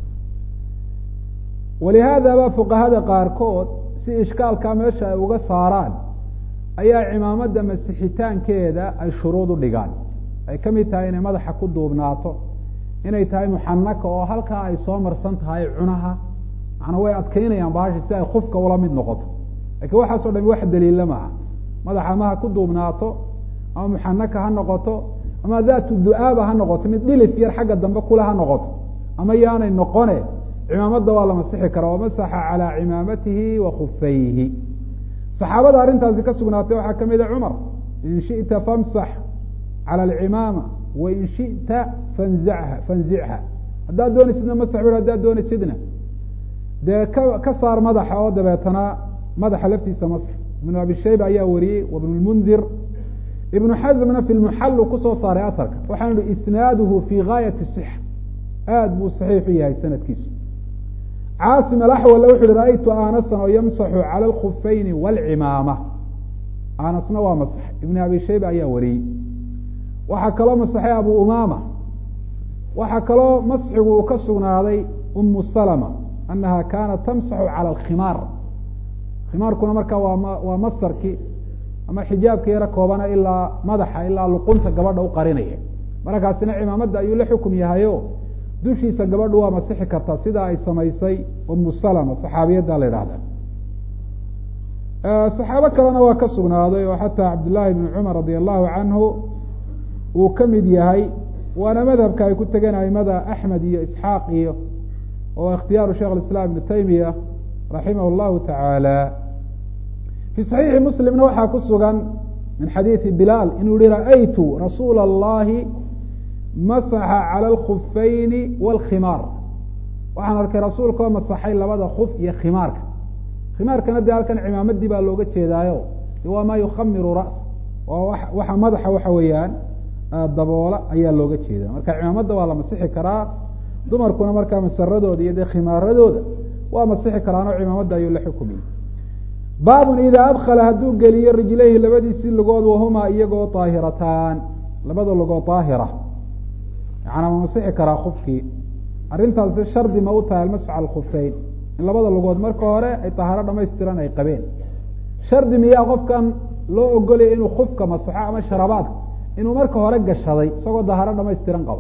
walihaadaba fuqahada qaarkood si ishkaalkaa meesha ay uga saaraan ayaa cimaamadda masixitaankeeda ay shuruud u dhigaan ay ka mid tahay inay madaxa ku duubnaato inay tahay muxanaka oo halkaa ay soo marsan tahay cunaha macnaa way adkeynayaan bahashi si ay kufka ula mid noqoto lakiin waxaasoo dhami wax daliila maaha madaxa ama ha ku duubnaato ama muxanaka ha noqoto ama daatu du-aaba ha noqoto mid dhilif yar xagga dambe kule ha noqoto ama yaanay noqone cimaamadda waa la masixi karaa wamasaxa calaa cimaamatihi wa khufayhi saxaabada arrintaasi ka sugnaatay waxaa kamida cumar in shiئta famsax calى alcimaama wain shiئta fanzichaa haddaad doonaysidna masax bu haddaad doonaysidna dee ka saar madaxa oo dabeetana madaxa laftiisa masax ibnu abi shayba ayaa wariyey wabn lmundir ibnu xazmna fi lmuxal kusoo saaray asarka waxaanu ihi isnaaduhu fi gaayati صxa aad buu saxiix u yahay sanadkiisu caasim alaxwal wuxu uhi ra'aytu anasan oo yamsaxu cala alkhufayni wاlcimaama anasna waa masax ibn abi shayba ayaa wariyey waxaa kaloo masaxay abu umama waxaa kaloo masxigu uu ka sugnaaday umu salma anaha kaanat tamsaxu cala alkhimaar khimaarkuna markaa waa masarki ama xijaabka yaro koobana ilaa madaxa ilaa luqunta gabadha u qarinaya markaasina cimaamadda ayuu la xukum yahayo dushiisa gabadhu waa masixi kartaa sida ay samaysay umu salma saxaabiyadda la idhahda saxaabo kalena waa ka sugnaaday oo xataa cabdillaahi bni cumar radi allahu canhu uu ka mid yahay waana madhabka ay ku tegeen aimada axmed iyo isxaaq iyo oo ikhtiyaaru sheikh اislam ibnu taymiya raximah اllahu tacaala fi صaxiixi muslimna waxaa ku sugan min xadiidi bilaal inuu yihi ra'aytu rasuula اllahi masaxa calى اlkhufayni wاlkhimaar waxaan arkay rasuulka oo masaxay labada kuf iyo khimaarka khimaarkana dee halkan cimaamadii baa looga jeedaayo waa maa yukhamiru ra'sa waa waxa madaxa waxa weeyaan daboola ayaa looga jeeda marka cimaamada waa la masixi karaa dumarkuna markaa masaradooda iyo dee khimaaradooda waa masixi karaanoo cimaamada ayuu la xukumiyey baabun idaa adkala hadduu geliyo rijlayhi labadiisii lugood wahumaa iyagoo daahirataan labada lugood daahira yaana ma masixi karaa kufkii arrintaasi shardi ma u tahay almasx alkhufeyn in labada lugood marka hore ay tahaaro dhamaystiran ay qabeen shardi miyaa qofkan loo ogolaya inuu kufka masaxo ama sharabaadka inuu marka hore gashaday isagoo dahaaro dhamaystiran qaba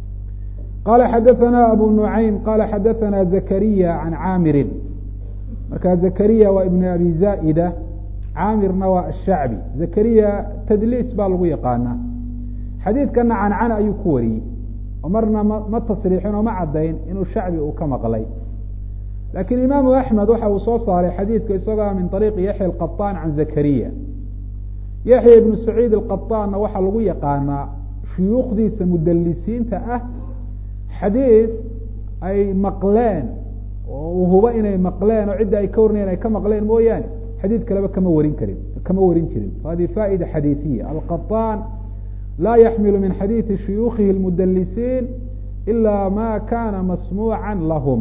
qala xadaثana abu nuعaym qala xadaثana zakariya can caamirin marka zakariya waa ibn abi zaئida caamirna waa ashacbi zakariya tadliis baa lagu yaqaanaa xadiidkana cancana ayuu ku wariyey oo marna ma tasriixin oo ma cadayn inuu shacbi uu ka maqlay lakin imaamu axmed waxa uu soo saaray xadiidka isagoo min طariiqi yaxya اqaطaan can zakariya yaxya ibnu saciid اqaطaanna waxaa lagu yaqaanaa shuyuukhdiisa mudalisiinta ah xadiid ay maqleen oo uu hubo inay maqleen oo cidda ay ka warinayen ay ka maqleen mooyaane xadiid kaleba kama warin jirin hadi faa'ida xadiiثiya alqaطaan laa yaxmilu min xadiiثi shuyuukhihi اlmudalisiin ila ma kana masmuuca lahm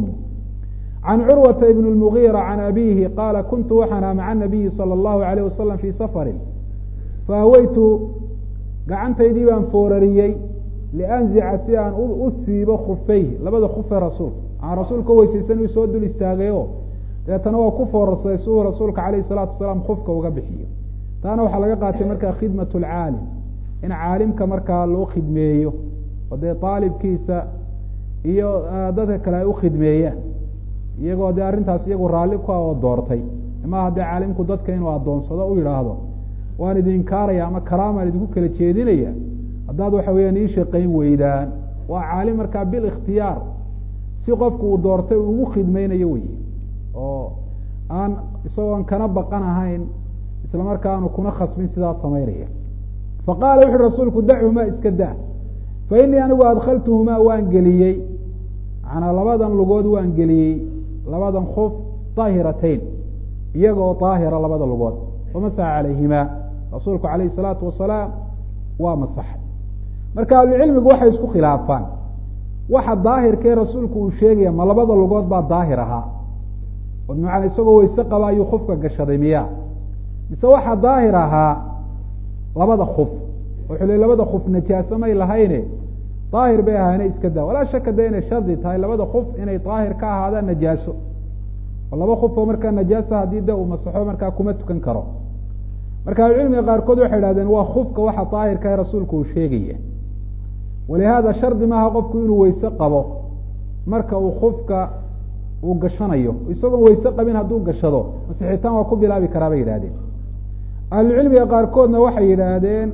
can curwata ibn اlmugiira can abihi qaala kuntu waxaana maca nabiyi salى اllahu alayh wasalam fii safarin fahaweytu gacantaydii baan foorariyey lianzica si aan u siibo khufeyh labada kufe rasuulka aan rasuulka weysaysan u soo dul istaagayo deetana waa ku foorarsaday si uu rasuulka alayh الsalaatu wasalaam kufka uga bixiyo taana waxaa laga qaatay markaa khidmat اlcaalim in caalimka markaa loo khidmeeyo oo dee aalibkiisa iyo dadka kale ay ukhidmeeyaan iyagoo dee arrintaas iyagu raalli ku oo doortay ma haddee caalimku dadka inuu adoonsado u yidhaahdo waan idin inkaaraya ama karaamaan idinku kala jeedinaya haddaad waxa weeyaan ii shaqayn weydaan waa caalim markaa bilikhtiyaar si qofku uu doortay uu ugu khidmaynayo wey oo aan isagoon kana baqan ahayn isla markaanu kuna khasbin sidaas samaynaya faqaala wuxuui rasuulku dachumaa iska daa fa inii anigu adkaltuhumaa waan geliyey manaa labadan lugood waan geliyey labadan kuf daahiratayn iyagoo daahira labada lugood wamasaxa calayhimaa rasuulku alayh الsalaatu wasalaam waa masaxay marka ahlucilmigu waxay isku khilaafaan waxa daahirkee rasuulku uu sheegaya ma labada lugood baa daahir ahaa oo bimacnaa isagoo weyse qaba ayuu kufka gashaday miya mise waxa daahir ahaa labada kuf wuxuu le labada kuf najaaso may lahayne daahir bay ahaane iska daa walaa shaka de inay shardi tahay labada kuf inay daahir ka ahaadaan najaaso oo laba kuf oo markaa najaasa haddii de uu masaxo markaa kuma tukan karo marka ahlucilmiga qaarkood waxay idhahdeen waa kufka waxa daahirka ee rasuulku uu sheegaya walihaada shardi maaha qofku inuu weyse qabo marka uu kufka uu gashanayo isagoon weyse qabin hadduu gashado masixitaan waa ku bilaabi karaa bay yidhahdeen ahlucilmiga qaarkoodna waxay yidhaahdeen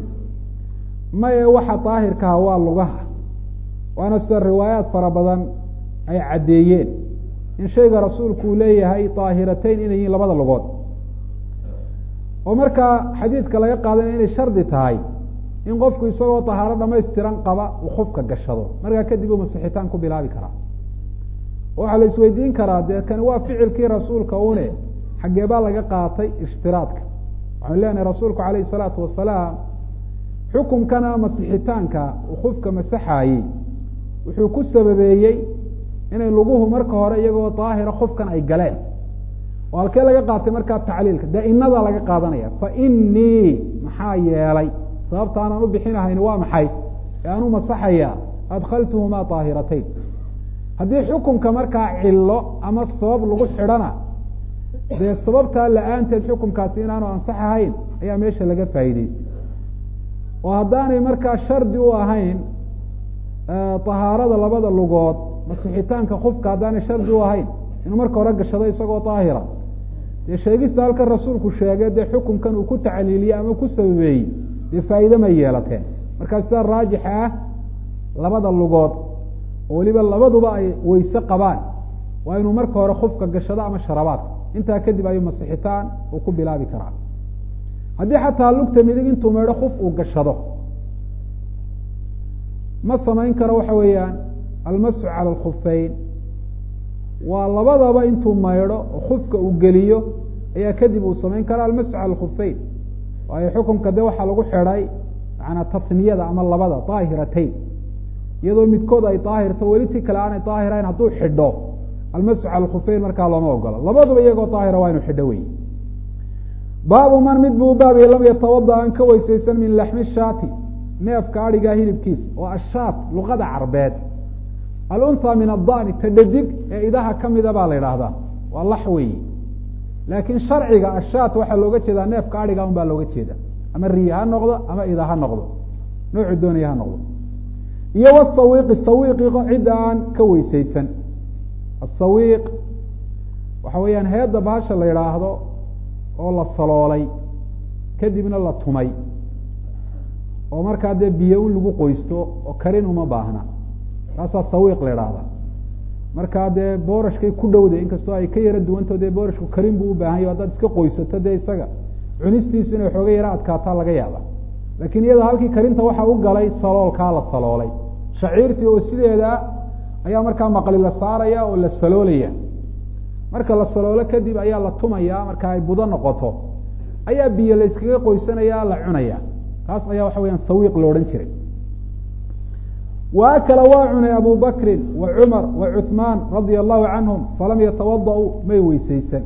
maye waxa daahirkaha waa lugaha waana sida riwaayaat fara badan ay caddeeyeen in shayga rasuulku uu leeyahay daahiratayn inay yihiin labada lugood oo markaa xadiidka laga qaadanaya inay shardi tahay in qofku isagoo tahaaro dhamaystiran qaba uu kufka gashado markaa kadib uu masixitaan ku bilaabi karaa waxaa la isweydiin karaa dee kani waa ficilkii rasuulka une xaggee baa laga qaatay ishtiraadka waxaanu leenahay rasuulku alayh الsalaatu wasalaam xukumkana masixitaanka uu kufka masaxaayey wuxuu ku sababeeyey inay luguhu marka hore iyagoo daahira kufkan ay galeen oo halkee laga qaatay markaa tacliilka dee inadaa laga qaadanaya fa inii maxaa yeelay sababta aanan u bixinahayn waa maxay ee aan u masaxaya adkaltuhumaa daahiratayn haddii xukunka markaa cilo ama sabab lagu xidhana dee sababtaa la-aanteed xukunkaasi inaanu ansaxahayn ayaa meesha laga faa'iideystay oo haddaanay markaa shardi u ahayn tahaarada labada lugood masixitaanka kufka haddaanay shardi u ahayn inuu marka hore gashado isagoo daahira dee sheegista halkan rasuulku sheegay dee xukunkan uu ku tacliiliyey ama ku sababeeyey dee faa'iide ma yeelateen markaa sidaa raajixa ah labada lugood oo weliba labaduba ay weyse qabaan waa inuu marka hore kufka gashado ama sharabaadka intaa kadib ayuu masixitaan uu ku bilaabi karaa haddii xataa lugta midig intuu meedho kuf uu gashado ma samayn karo waxa weeyaan almasxu cala alkhufeyn waa labadaba intuu maydho oo kufka uu geliyo ayaa kadib uu samayn karaa almasxu cala alkhufeyn waayo xukunka de waxaa lagu xidhay macnaa tasniyada ama labada daahiratayn iyadoo midkood ay daahirto weli ti kale aanay daahirayn hadduu xidho almasxu cala alkhufeyn markaa looma ogola labaduba iyagoo daahira waa inu xidho wey baabu man mid buu baabiyey lam yatawada aan ka weysaysan min laxmi shaati neefka adhigaa hilibkiisa oo ashaat luqada carbeed alunha min adani tadhadig ee idaha kamida baa la idhaahdaa waa lax weyi laakiin sharciga ashaat waxaa looga jeedaa neefka adhiga un baa looga jeeda ama riya ha noqdo ama ida ha noqdo noocu doonaya ha noqdo iyo wasawiiqi sawiiqi cidda aan ka weysaysan asawiiq waxa weeyaan heedda bahasha la idhaahdo oo la saloolay kadibna la tumay oo markaa dee biyo in lagu qoysto oo karin uma baahna taasaa sawiiq la idhaahdaa markaa dee boorashkay ku dhowday inkastoo ay ka yaro duwanto dee boorashku karin buu u baahan yahy haddaad iska qoysato dee isaga cunistiisu inay xooga yaro adkaataa laga yaaba laakiin iyadoo halkii karinta waxa u galay saloolkaa la saloolay shaciirtii oo sideeda ayaa markaa maqli la saaraya oo la saloolaya marka la saloolo kadib ayaa la tumaya marka ay budo noqoto ayaa biyo la iskaga qoysanaya la cunaya taas ayaa waxa weyaan sawiiq lo odhan jiray wa akala waa cunay abu bakrin wa cumar wa cuثmaan radia allahu canhum falam yatawada-u may weyseysan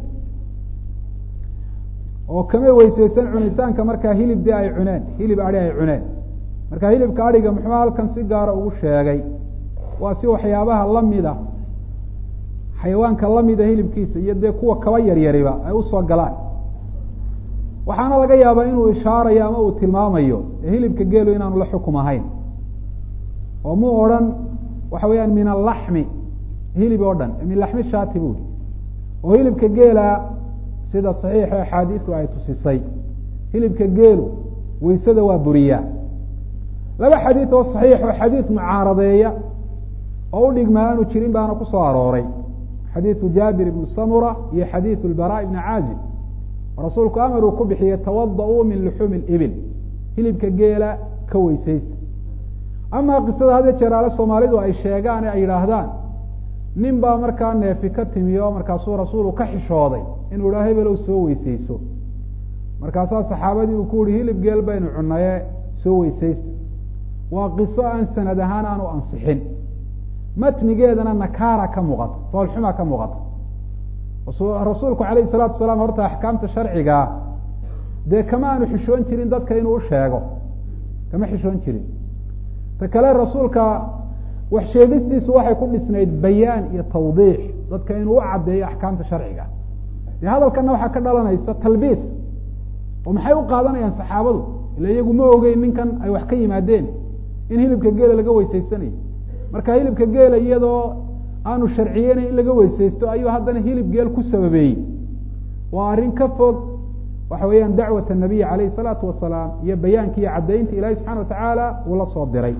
oo kamay weyseysan cunitaanka markaa hilib dee ay cuneen hilib adhi ay cuneen marka hilibka adhiga muxuu halkan si gaara ugu sheegay waa si waxyaabaha lamida xayawaanka lamida hilibkiisa iyo dee kuwa kaba yaryariba ay usoo galaan waxaana laga yaabaa inuu ishaarayo ama uu tilmaamayo hilibka geelu inaanu la xukum ahayn oo mu odhan waxa weeyaan min alaxmi hilib oo dhan min laxmi shaati bui oo hilibka geela sida saxiixa axaadiisu ay tusisay hilibka geelu weysada waa buriyaa laba xadiid oo saxiix oo xadiid mucaaradeeya oo u dhigma aanu jirin baana kusoo arooray xadiidu jaabir ibnu samura iyo xadiidu lbaraa ibni caazib rasuulku amaruu ku bixiyey tawada-uu min luxuumi libil hilibka geela ka weysaysta amaa qisada had jeer ale soomaalidu ay sheegaan ee ay yidhaahdaan nin baa markaa neefi ka timi oo markaasuu rasuulu ka xishooday inuu idhaa hebelow soo weysayso markaasaa saxaabadii uu ku yihi hilib geel baynu cunaye soo weysaysta waa qiso aan sanad ahaan aanu ansixin matnigeedana nakaara ka muuqata foolxuma ka muuqata rasuulku alayh الsalaatu wasalaam horta axkaamta sharcigaa dee kama aanu xishoon jirin dadka inuu usheego kama xishoon jirin ta kale rasuulka wax sheegistiisu waxay ku dhisnayd bayaan iyo tawdiix dadka inuu u caddeeyo axkaamta sharciga dee hadalkana waxaa ka dhalanaysa talbiis oo maxay u qaadanayaan saxaabadu ila iyagu ma ogeyn ninkan ay wax ka yimaadeen in hilibka geela laga weysaysanayo marka hilibka geela iyadoo aanu sharciyeynayn in laga weysaysto ayuu haddana hilib geel ku sababeeyey waa arrin ka fog waxa weeyaan dacwat الnabiy alayh الsalaatu wasalaam iyo bayaanki iyo caddaynta ilahi subxana watacaala uu la soo diray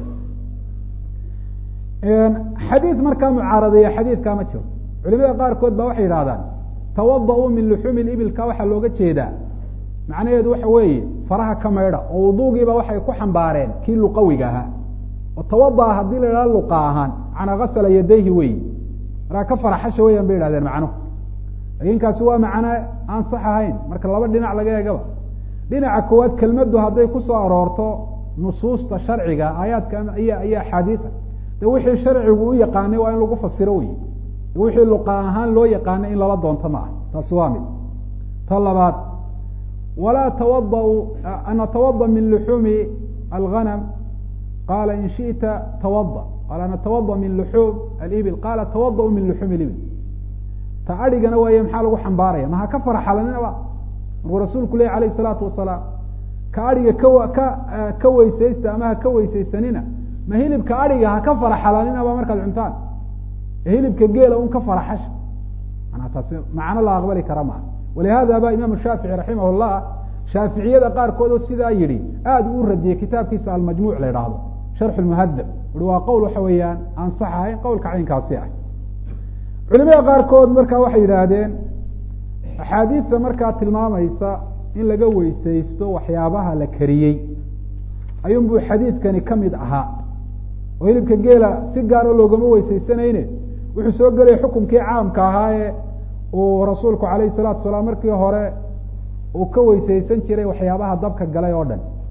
xadiid markaa mucaaradeeya xadiidkaa ma jiro culimada qaarkood ba waxay yidhahdaan tawada-uu min luxuumi ibilka waxaa looga jeedaa macnaheedu waxa weeye faraha ka maydha oo wuduugiiba waxay ku xambaareen kii luqawiga ahaa oo tawada haddii la idhahdo luqa ahaan macnaa gasala yadayhi weyi markaa ka faraxasha weyaan bay yihahdeen macnuhu lakin kaasi waa macno aan sax ahayn marka laba dhinac laga eegaba dhinaca koowaad kelmaddu hadday kusoo aroorto nusuusta sharciga aayaadka iyo axaadiida de wixii sharcigu u yaqaanay waa in lagu fasiro wey wixii luqa ahaan loo yaqaanay in lala doonto ma ah taasi waa mid ta labaad walaa tawada-u an atawada min luxuumi alganam qaala in shiئta tawada qaala natawada min luxuum alibil qaala tawada-u min luxuum libil ta adhigana waaye maxaa lagu xambaaraya maha ka faraxalaninaba markuu rasuulku leh alayh الsalaatu wasalaam ka adhiga ka weysaysta ama ha ka weysaysanina ma hilibka adhiga ha ka faraxalaninaba markaad cuntaan hilibka geela un ka faraxasha manaa taasi macno la aqbali kara maaha walihada ba imaam shaafici raximah llah shaaficiyada qaarkood oo sidaa yihi aada uu radiyey kitaabkiisa almajmuuc la idhaahdo sharx muhadab ui waa qowl waxa weeyaan aan sax ahayn qowlka caynkaasi ah culimada qaarkood markaa waxay yidhaahdeen axaadiista markaa tilmaamaysa in laga weysaysto waxyaabaha la kariyey ayuun buu xadiidkani kamid ahaa oo hilibka geela si gaaro loogama weysaysanayne wuxuu soo gelaya xukumkii caamka ahaa ee uu rasuulku alayh الsalaatu wasalaam markii hore uu ka weysaysan jiray waxyaabaha dabka galay oo dhan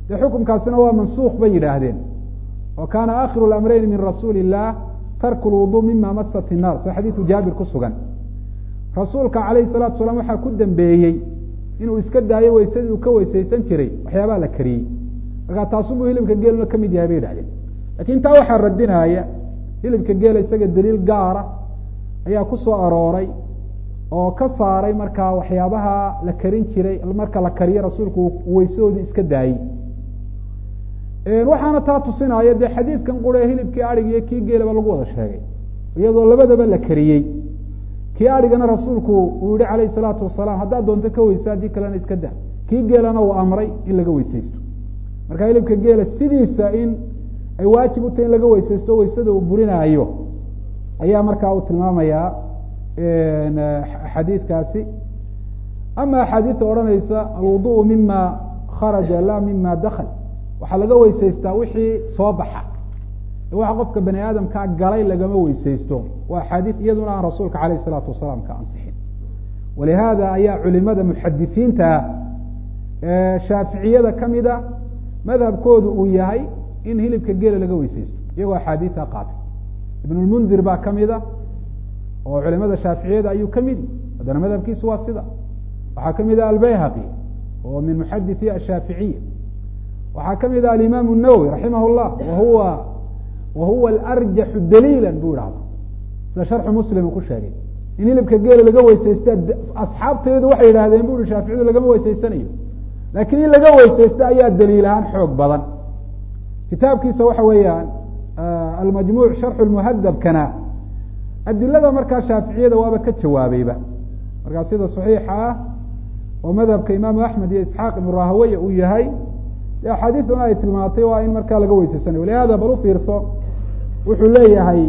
dee xukumkaasina waa mansuukh bay yidhaahdeen wa kaana aakhiru اlamrayni min rasuuli الlah tarku lwudu mima masat الnaar sida xadiidu jaabir ku sugan rasuulka calayhi الsalatu wasalaam waxaa ku dambeeyey inuu iska daayo weysadii uu ka weysaysan jiray waxyaabaa la kariyey markaa taasubuu hilibka geelna ka mid yahay bay yidhahdeen lakin taa waxaa radinaya hilibka geela isaga daliil gaara ayaa ku soo arooray oo ka saaray markaa waxyaabaha la karin jiray marka la kariyo rasuulku weysadoodii iska daayey waxaana taa tusinaya dee xadiidkan qura hilibkii arig iyo kii geelaba lagu wada sheegay iyadoo labadaba la kariyey kii arigana rasuulku uu yihi calayh salaatu wasalaam haddaad doonto ka weysa haddii kalena iska dah kii geelana uu amray in laga weysaysto marka hilibka geela sidiisa in ay waajib u tahay in laga weysaysto weysada uu burinaayo ayaa markaa uu tilmaamayaa xadiidkaasi ama axaadiidta odhanaysa alwuduءu mima kharaja la mima dakl waxaa laga weysaystaa wixii soo baxa waxa qofka bani aadamkaa galay lagama weysaysto waa axaadiid iyaduna aan rasuulka alayh الsalaatu wasalaam ka ansixin walihada ayaa culimada muxadisiinta shaaficiyada kamida madhabkoodu uu yahay in hilibka geela laga weysaysto iyagoo axaadiidta qaatay ibn اlmundir baa kamida oo culimada shaaficiyada ayuu kamidi haddana madhabkiisu waa sida waxaa kamid ah albayhaqi oo min muxadiثi ashaaficiya waxaa kamid ah alimaam الnawowi raximah الlah wahuwa alarjaxu daliila buu ihahda sida sharxu muslim uu ku sheegay in hilibka geela laga weysaysta asxaabteedu waxay yidhahdeen bu i shaaficiyadu lagama weysaysanayo lakin in laga weysaysta ayaa daliil ahaan xoog badan kitaabkiisa waxa weeyaan almajmuuc sharxu lmuhadabkana adilada markaa shaaficiyada waaba ka jawaabayba markaa sida saxiixa ah oo madhabka imaamu axmed iyo isxaaq ibnu rahaweye uu yahay de axaadiiduna ay tilmaatay waa in markaa laga weysaysanayo walihada bal ufiirso wuxuu leeyahay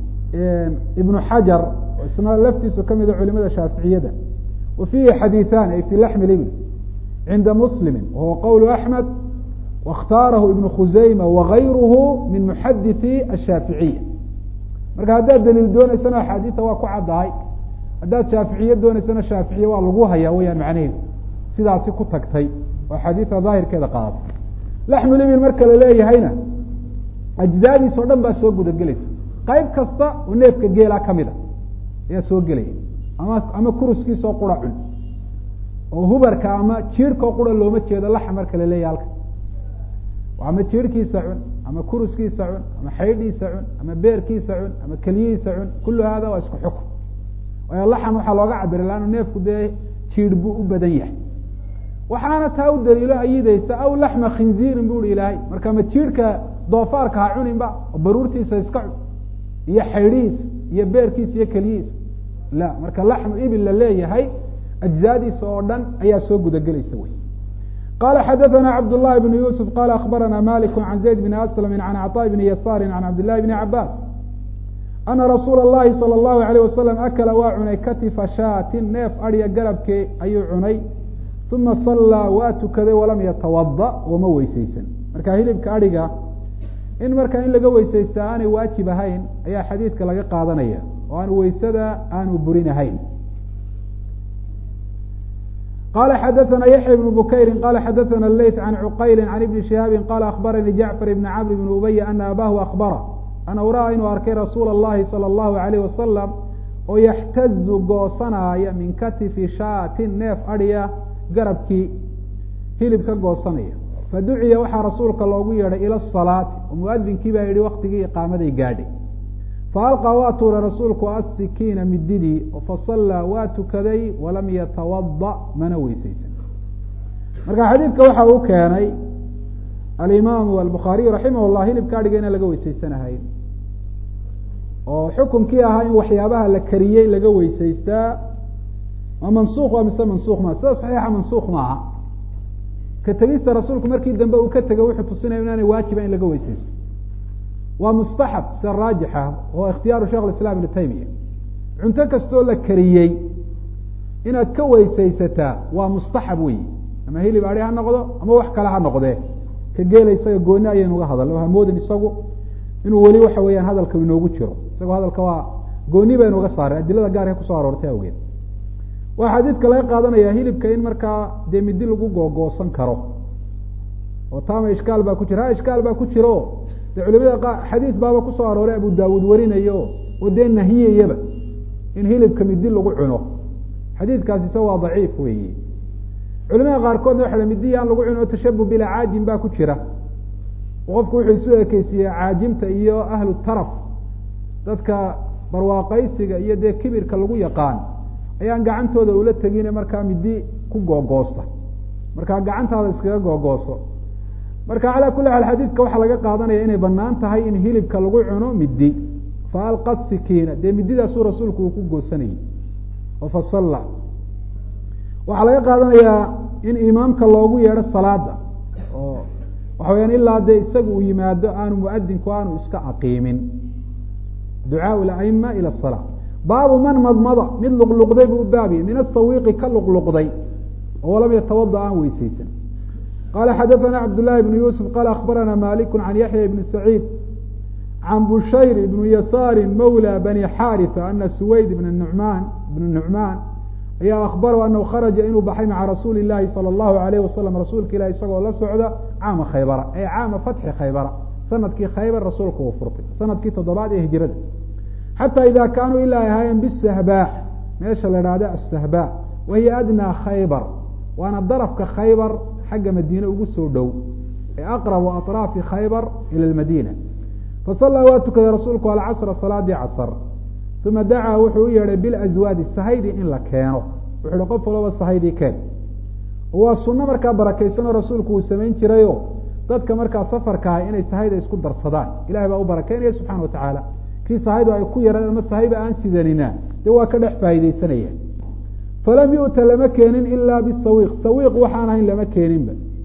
ibnu xajar oo isna laftiisu kamida culimada shaaficiyada wa fiihi xadiiثan ay fi laxmi libn cinda muslimi wahuwa qowl axmed waاkhtaarahu ibn khusayma wagayruhu min muxadiثi ashaaficiya marka haddaad daliil dooneysana axaadiista waa ku caddahay haddaad shaaficiye dooneysana shaaficiye waa lagu hayaa weyaan macnaheedu sidaasi ku tagtay oo axaadiida daahirkeeda qaada laxmulibil marka la leeyahayna ajzaadiis oo dhan baa soo gudagelaysa qayb kasta oo neefka geelaa kamid a ayaa soo gelaya ama kuruskiisoo qura cun oo hubarka ama jiirkao qura looma jeedo lax marka la leeyahay halka ama jiirkiisa cun ama kuruskiisa cun ama xaydhiisa cun ama beerkiisa cun ama keliyihiisa cun kullu hada waa isku xukm waayo laxan waxaa looga cabira laannu neefku dee jiir buu u badan yahay waxaana taa u daliilo ayidaysa aw laxma khinziirin bu i ilaahay marka ma jiirka doofaarka ha cuninba oo baruurtiisa iska cun iyo xaydhihiisa iyo beerkiisa iyo keliyihiisa la marka laxmu ibil la leeyahay ajzaadiisa oo dhan ayaa soo gudagelaysa wey qala xadaثna cabd الlahi بn yusuf qala akhbarana malik can zayd bn aslm can cطاء bni yasaari can cabd الlahi bni cabaas ana rasuula الlahi salى الlahu عalيه wasalam akala waa cunay katifa shaatin neef adya garabkee ayuu cunay uma salaa waa tukaday walam yatawaضa ooma weysaysan marka hilibka adhiga in marka in laga weysaysta aanay waajib ahayn ayaa xadiidka laga qaadanaya oo aan weysada aanu burinahayn qala xadaثna yaحya بن bukayri qala xadaثna اleyt can cuqayli can ibni shihaabi qala akhbaranii jacfar ibn camr bn ubay ana abahu akbara anahu ra-a inuu arkay rasuula الlahi salى الlahu عalayh wasalam oo yaxtazu goosanaaya min katifi shaatin neef adhiya garabkii hilib ka goosanaya faduciya waxaa rasuulka loogu yeedhay ila الsalaati oo muadinkii baa yihi waktigii iqaamaday gaadhay faalqى waa tuuray rasuulku asikiina mididii fasallaa waa tukaday walam yatawaضa mana weysaysan marka xadiidka waxa uu keenay alimaamu albukhaariy raximah اllah hilibka adhiga inaan laga weysaysanahayn oo xukumkii ahaa in waxyaabaha la kariyey laga weysaystaa ma mansuuk waa mise mansuuk maa sida saxiixa mansuuk maaha ka tegista rasuulku markii dambe uu ka tegay wuxuu tusinaya inaanay waajiba in laga weysaysto waa mustaxab sida raajixa oo ikhtiyaaru sheekh islam ibnu taymiya cunto kastoo la kariyey inaad ka weysaysataa waa mustaxab wey ama hilib adhi ha noqdo ama wax kale ha noqdee ka geela isaga gooni ayaynu uga hadalna oo hamoodin isagu inuu weli waxa weeyaan hadalka inoogu jiro isagoo hadalka waa gooni baynu uga saaray adilada gaarka kusoo aroortay awgeed waa xadiidka laga qaadanaya hilibka in markaa dee midi lagu googoosan karo oo taama ishkaal baa ku jira ishkaal baa ku jiro de culimada xadiis baaba kusoo arooray Abu Daawud warinayo oo dee nahiyayaba in hilibka midi lagu cuno xadiidkaasi waa daciif weeye culimada qaarkoodna waxa midi aan lagu cuno tashabbu bil caajim baa ku jira qofku wuxuu isu eekaysiyaa caajimta iyo ahlu taraf dadka barwaaqaysiga iyo dee kibirka lagu yaqaan ayaan gacantooda ula tagin markaa midi ku googoosta markaa gacantaada iskaga googooso marka ala kulli hal xadiidka waxa laga qaadanaya inay banaan tahay in hilibka lagu cuno midi fa alqad sikina de mididaas rasuulku uu ku goosanay oo fasalla waxa laga qaadanayaa in imaamka loogu yeero salaada oo waxa weeyaan ilaa de isagu uu yimaado aanu muadinku aanu iska aqiimin ducaa ila aima ila salat baabu man madmada mid luqluqday buu baabi min as-sawiqi ka luqluqday oo lam yatawadda an weysaysan قال حدثنا عبد الله بن يوسف قال أخبرنا مالك عن يحيى بن سعيد عن بشير بن يسار مولى بني حارثة أن سويد بن النعمان هي أخبره أنه خرج إنه بحي مع رسول الله صلى الله عليه وسلم رسولك إلهي صلى الله عليه وسلم عام خيبر أي عام فتح خيبر سنة كي خيبر رسولك وفرطي سنة كي تضبعد هجرة حتى إذا كانوا إلا هايا بالسهباء ماشى لراداء السهباء وهي أدنى خيبر وأنا الضرف كخيبر حق مدينة وقصوا دو أقرب أطراف خيبر إلى المدينة فصلى واتك رسولك على عصر صلاة عصر ثم دعا وحوية بالأزواد السهيدي إن لكانوا وحلو قفل والسهيدي كان هو السنة مركا بركيسنا رسولك وسمين تريو ضدك مركا سفر كاي إن السهيدي يسكن در صدان إلهي بقى بركين سبحانه وتعالى كي سهيدي ويكو يرى لما السهيدي أنسي ذننا دوا كدح فايدي سنية فلم يؤت لمكان إلا بالسويق سويق وحانا لما كان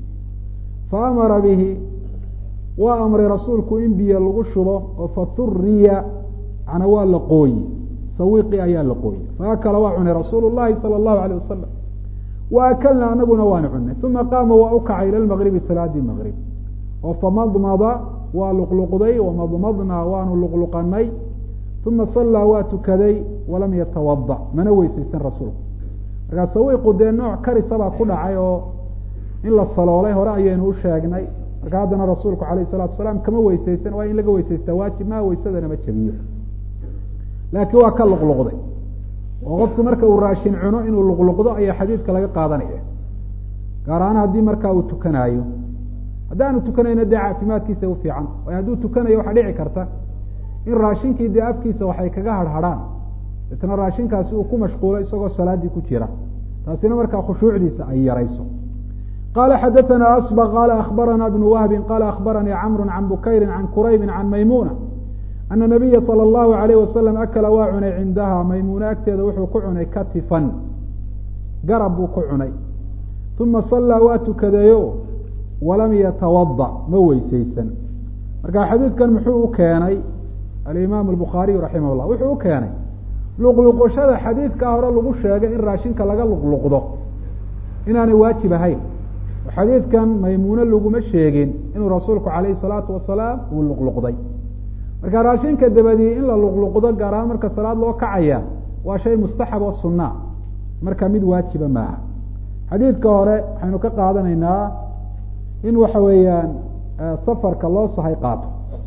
فأمر به وأمر رسولك إنبي الغشرة فطري عنوان لقوي سويقي أيان لقوي فأكل وعن رسول الله صلى الله عليه وسلم وأكلنا نقول وانعنا ثم قام وأوكع إلى المغرب صلاة المغرب فمضمض ولقلقضي ومضمضنا ونلقلقني ثم صلى واتكدي ولم يتوضأ من ويسيسن رسولك marka sawiiqu de nooc karisaba ku dhacay oo in la saloolay hore ayaynu u sheegnay marka haddana rasuulku calayhi salaatu wasalaam kama weysaysan waa in laga weysaysta waajib ma weysadana ma jabiyo laakiin waa ka luqluqday oo qofku marka uu raashin cuno inuu luqluqdo ayaa xadiidka laga qaadanaya gaar ahaan haddii markaa uu tukanayo haddaanu tukanayna dee caafimaadkiisa u fiican waayo hadduu tukanayo waxaa dhici karta in raashinkii dee afkiisa waxay kaga harhadhaan itna raashinkaasi uu ku mashquulo isagoo salaadii ku jira taasina markaa khushuucdiisa ay yarayso qala hadathana asbaq qala akhbarana ibn wahb qala akhbarani amr an bukayr an kurayb an maymuna anna nabiyya sallallahu alayhi wasallam akala wa cunay cindaha maymuna agteeda wuxuu ku cunay katifan garab uu ku cunay thumma salla wa tukadayo walam yatawadda ma weysaysan marka xadiidkan muxuu keenay al-imam al-bukhari rahimahullah wuxuu keenay luqluqashada xadiidka hore lagu sheegay in raashinka laga luqluqdo inaanay waajib ahayn xadiidkan maymuuna laguma sheegin inuu rasuulku calayhi salaatu wasalaam uu luqluqday marka raashinka dabadii in la luqluqdo gaaraan marka salaad loo kacaya waa shay mustaxab oo sunna marka mid waajiba maaha xadiidka hore waxaynu ka qaadanaynaa in waxa weeyaan safarka loo sahay qaato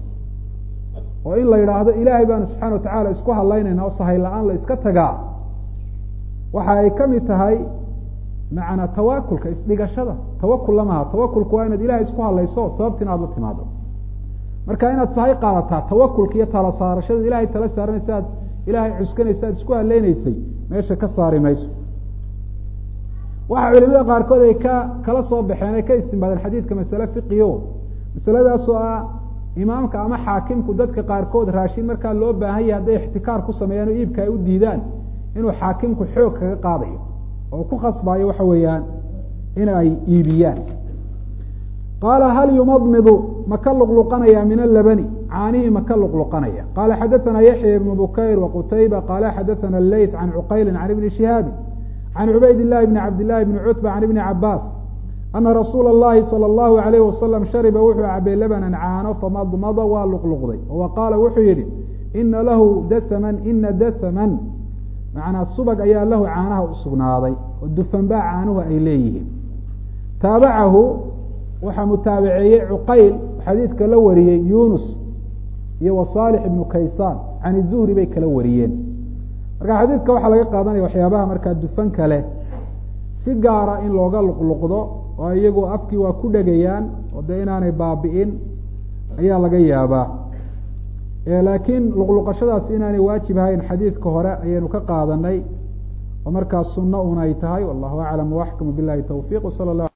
oo in la yiraahdo ilaahay baan subxaanahu wa ta'ala isku halaynayna oo sahay la'aan la iska tagaa waxa ay kamid tahay macna tawakkulka isdhigashada tawakkul lama tawakkulku waa inaad ilaahay isku halayso sababtina aad la timaado marka inaad sahay qaadataa tawakkulka iyo tala saarashada ilaahay tala saaranaysaad ilaahay cuskanaysaad isku haleynaysay meesha ka saari mayso waxa culimada qaarkood ay kala soo baxeen ay ka istinbaadeen xadiidka mas'ala fiqiyo masaladaas oo ah imaamka ama xaakimku dadka qaarkood raashin marka loo baahan yahay haday ixtikaar ku sameeyaan oo iibka ay u diidaan inuu xaakimku xoog kaga qaadayo oo ku khasbayo waxa weeyaan in ay iibiyaan qala hal yumadmidu makalluqluqanaya min al-labani caanihi makalluqluqanaya qala hadathana yahya ibn bukayr wa qutayba qala hadathana al-layth an uqayl an ibn shihab an ubaydillah ibn abdillah ibn utba an ibn abbas أن رسول الله صلى الله عليه وسلم شرب وحو عبي لبنا عانه فمضمض ولقلقضي وقال وحيري إن له دسما معنى الصبق أيها له عانه الصغناضي والدفن باع عانه إليه تابعه waxaa mutaabaceeyey cuqayl xadiidka la wariyey yunus iyo waصaalح ibnu kaysaan can الzuhri bay kala wariyeen marka xadiidka waxaa laga qaadanaya waxyaabaha markaa dufan kale si gaara in looga luqluqdo oo iyagu afkii waa ku dhegayaan oo dee inaanay baabi'in ayaa laga yaabaa laakiin luqluqashadaasi inaanay waajib ahayn xadiidka hore ayaynu ka qaadanay oo markaas sunno un ay tahay wallahu aclam waxkam bilahi tawfiq wsala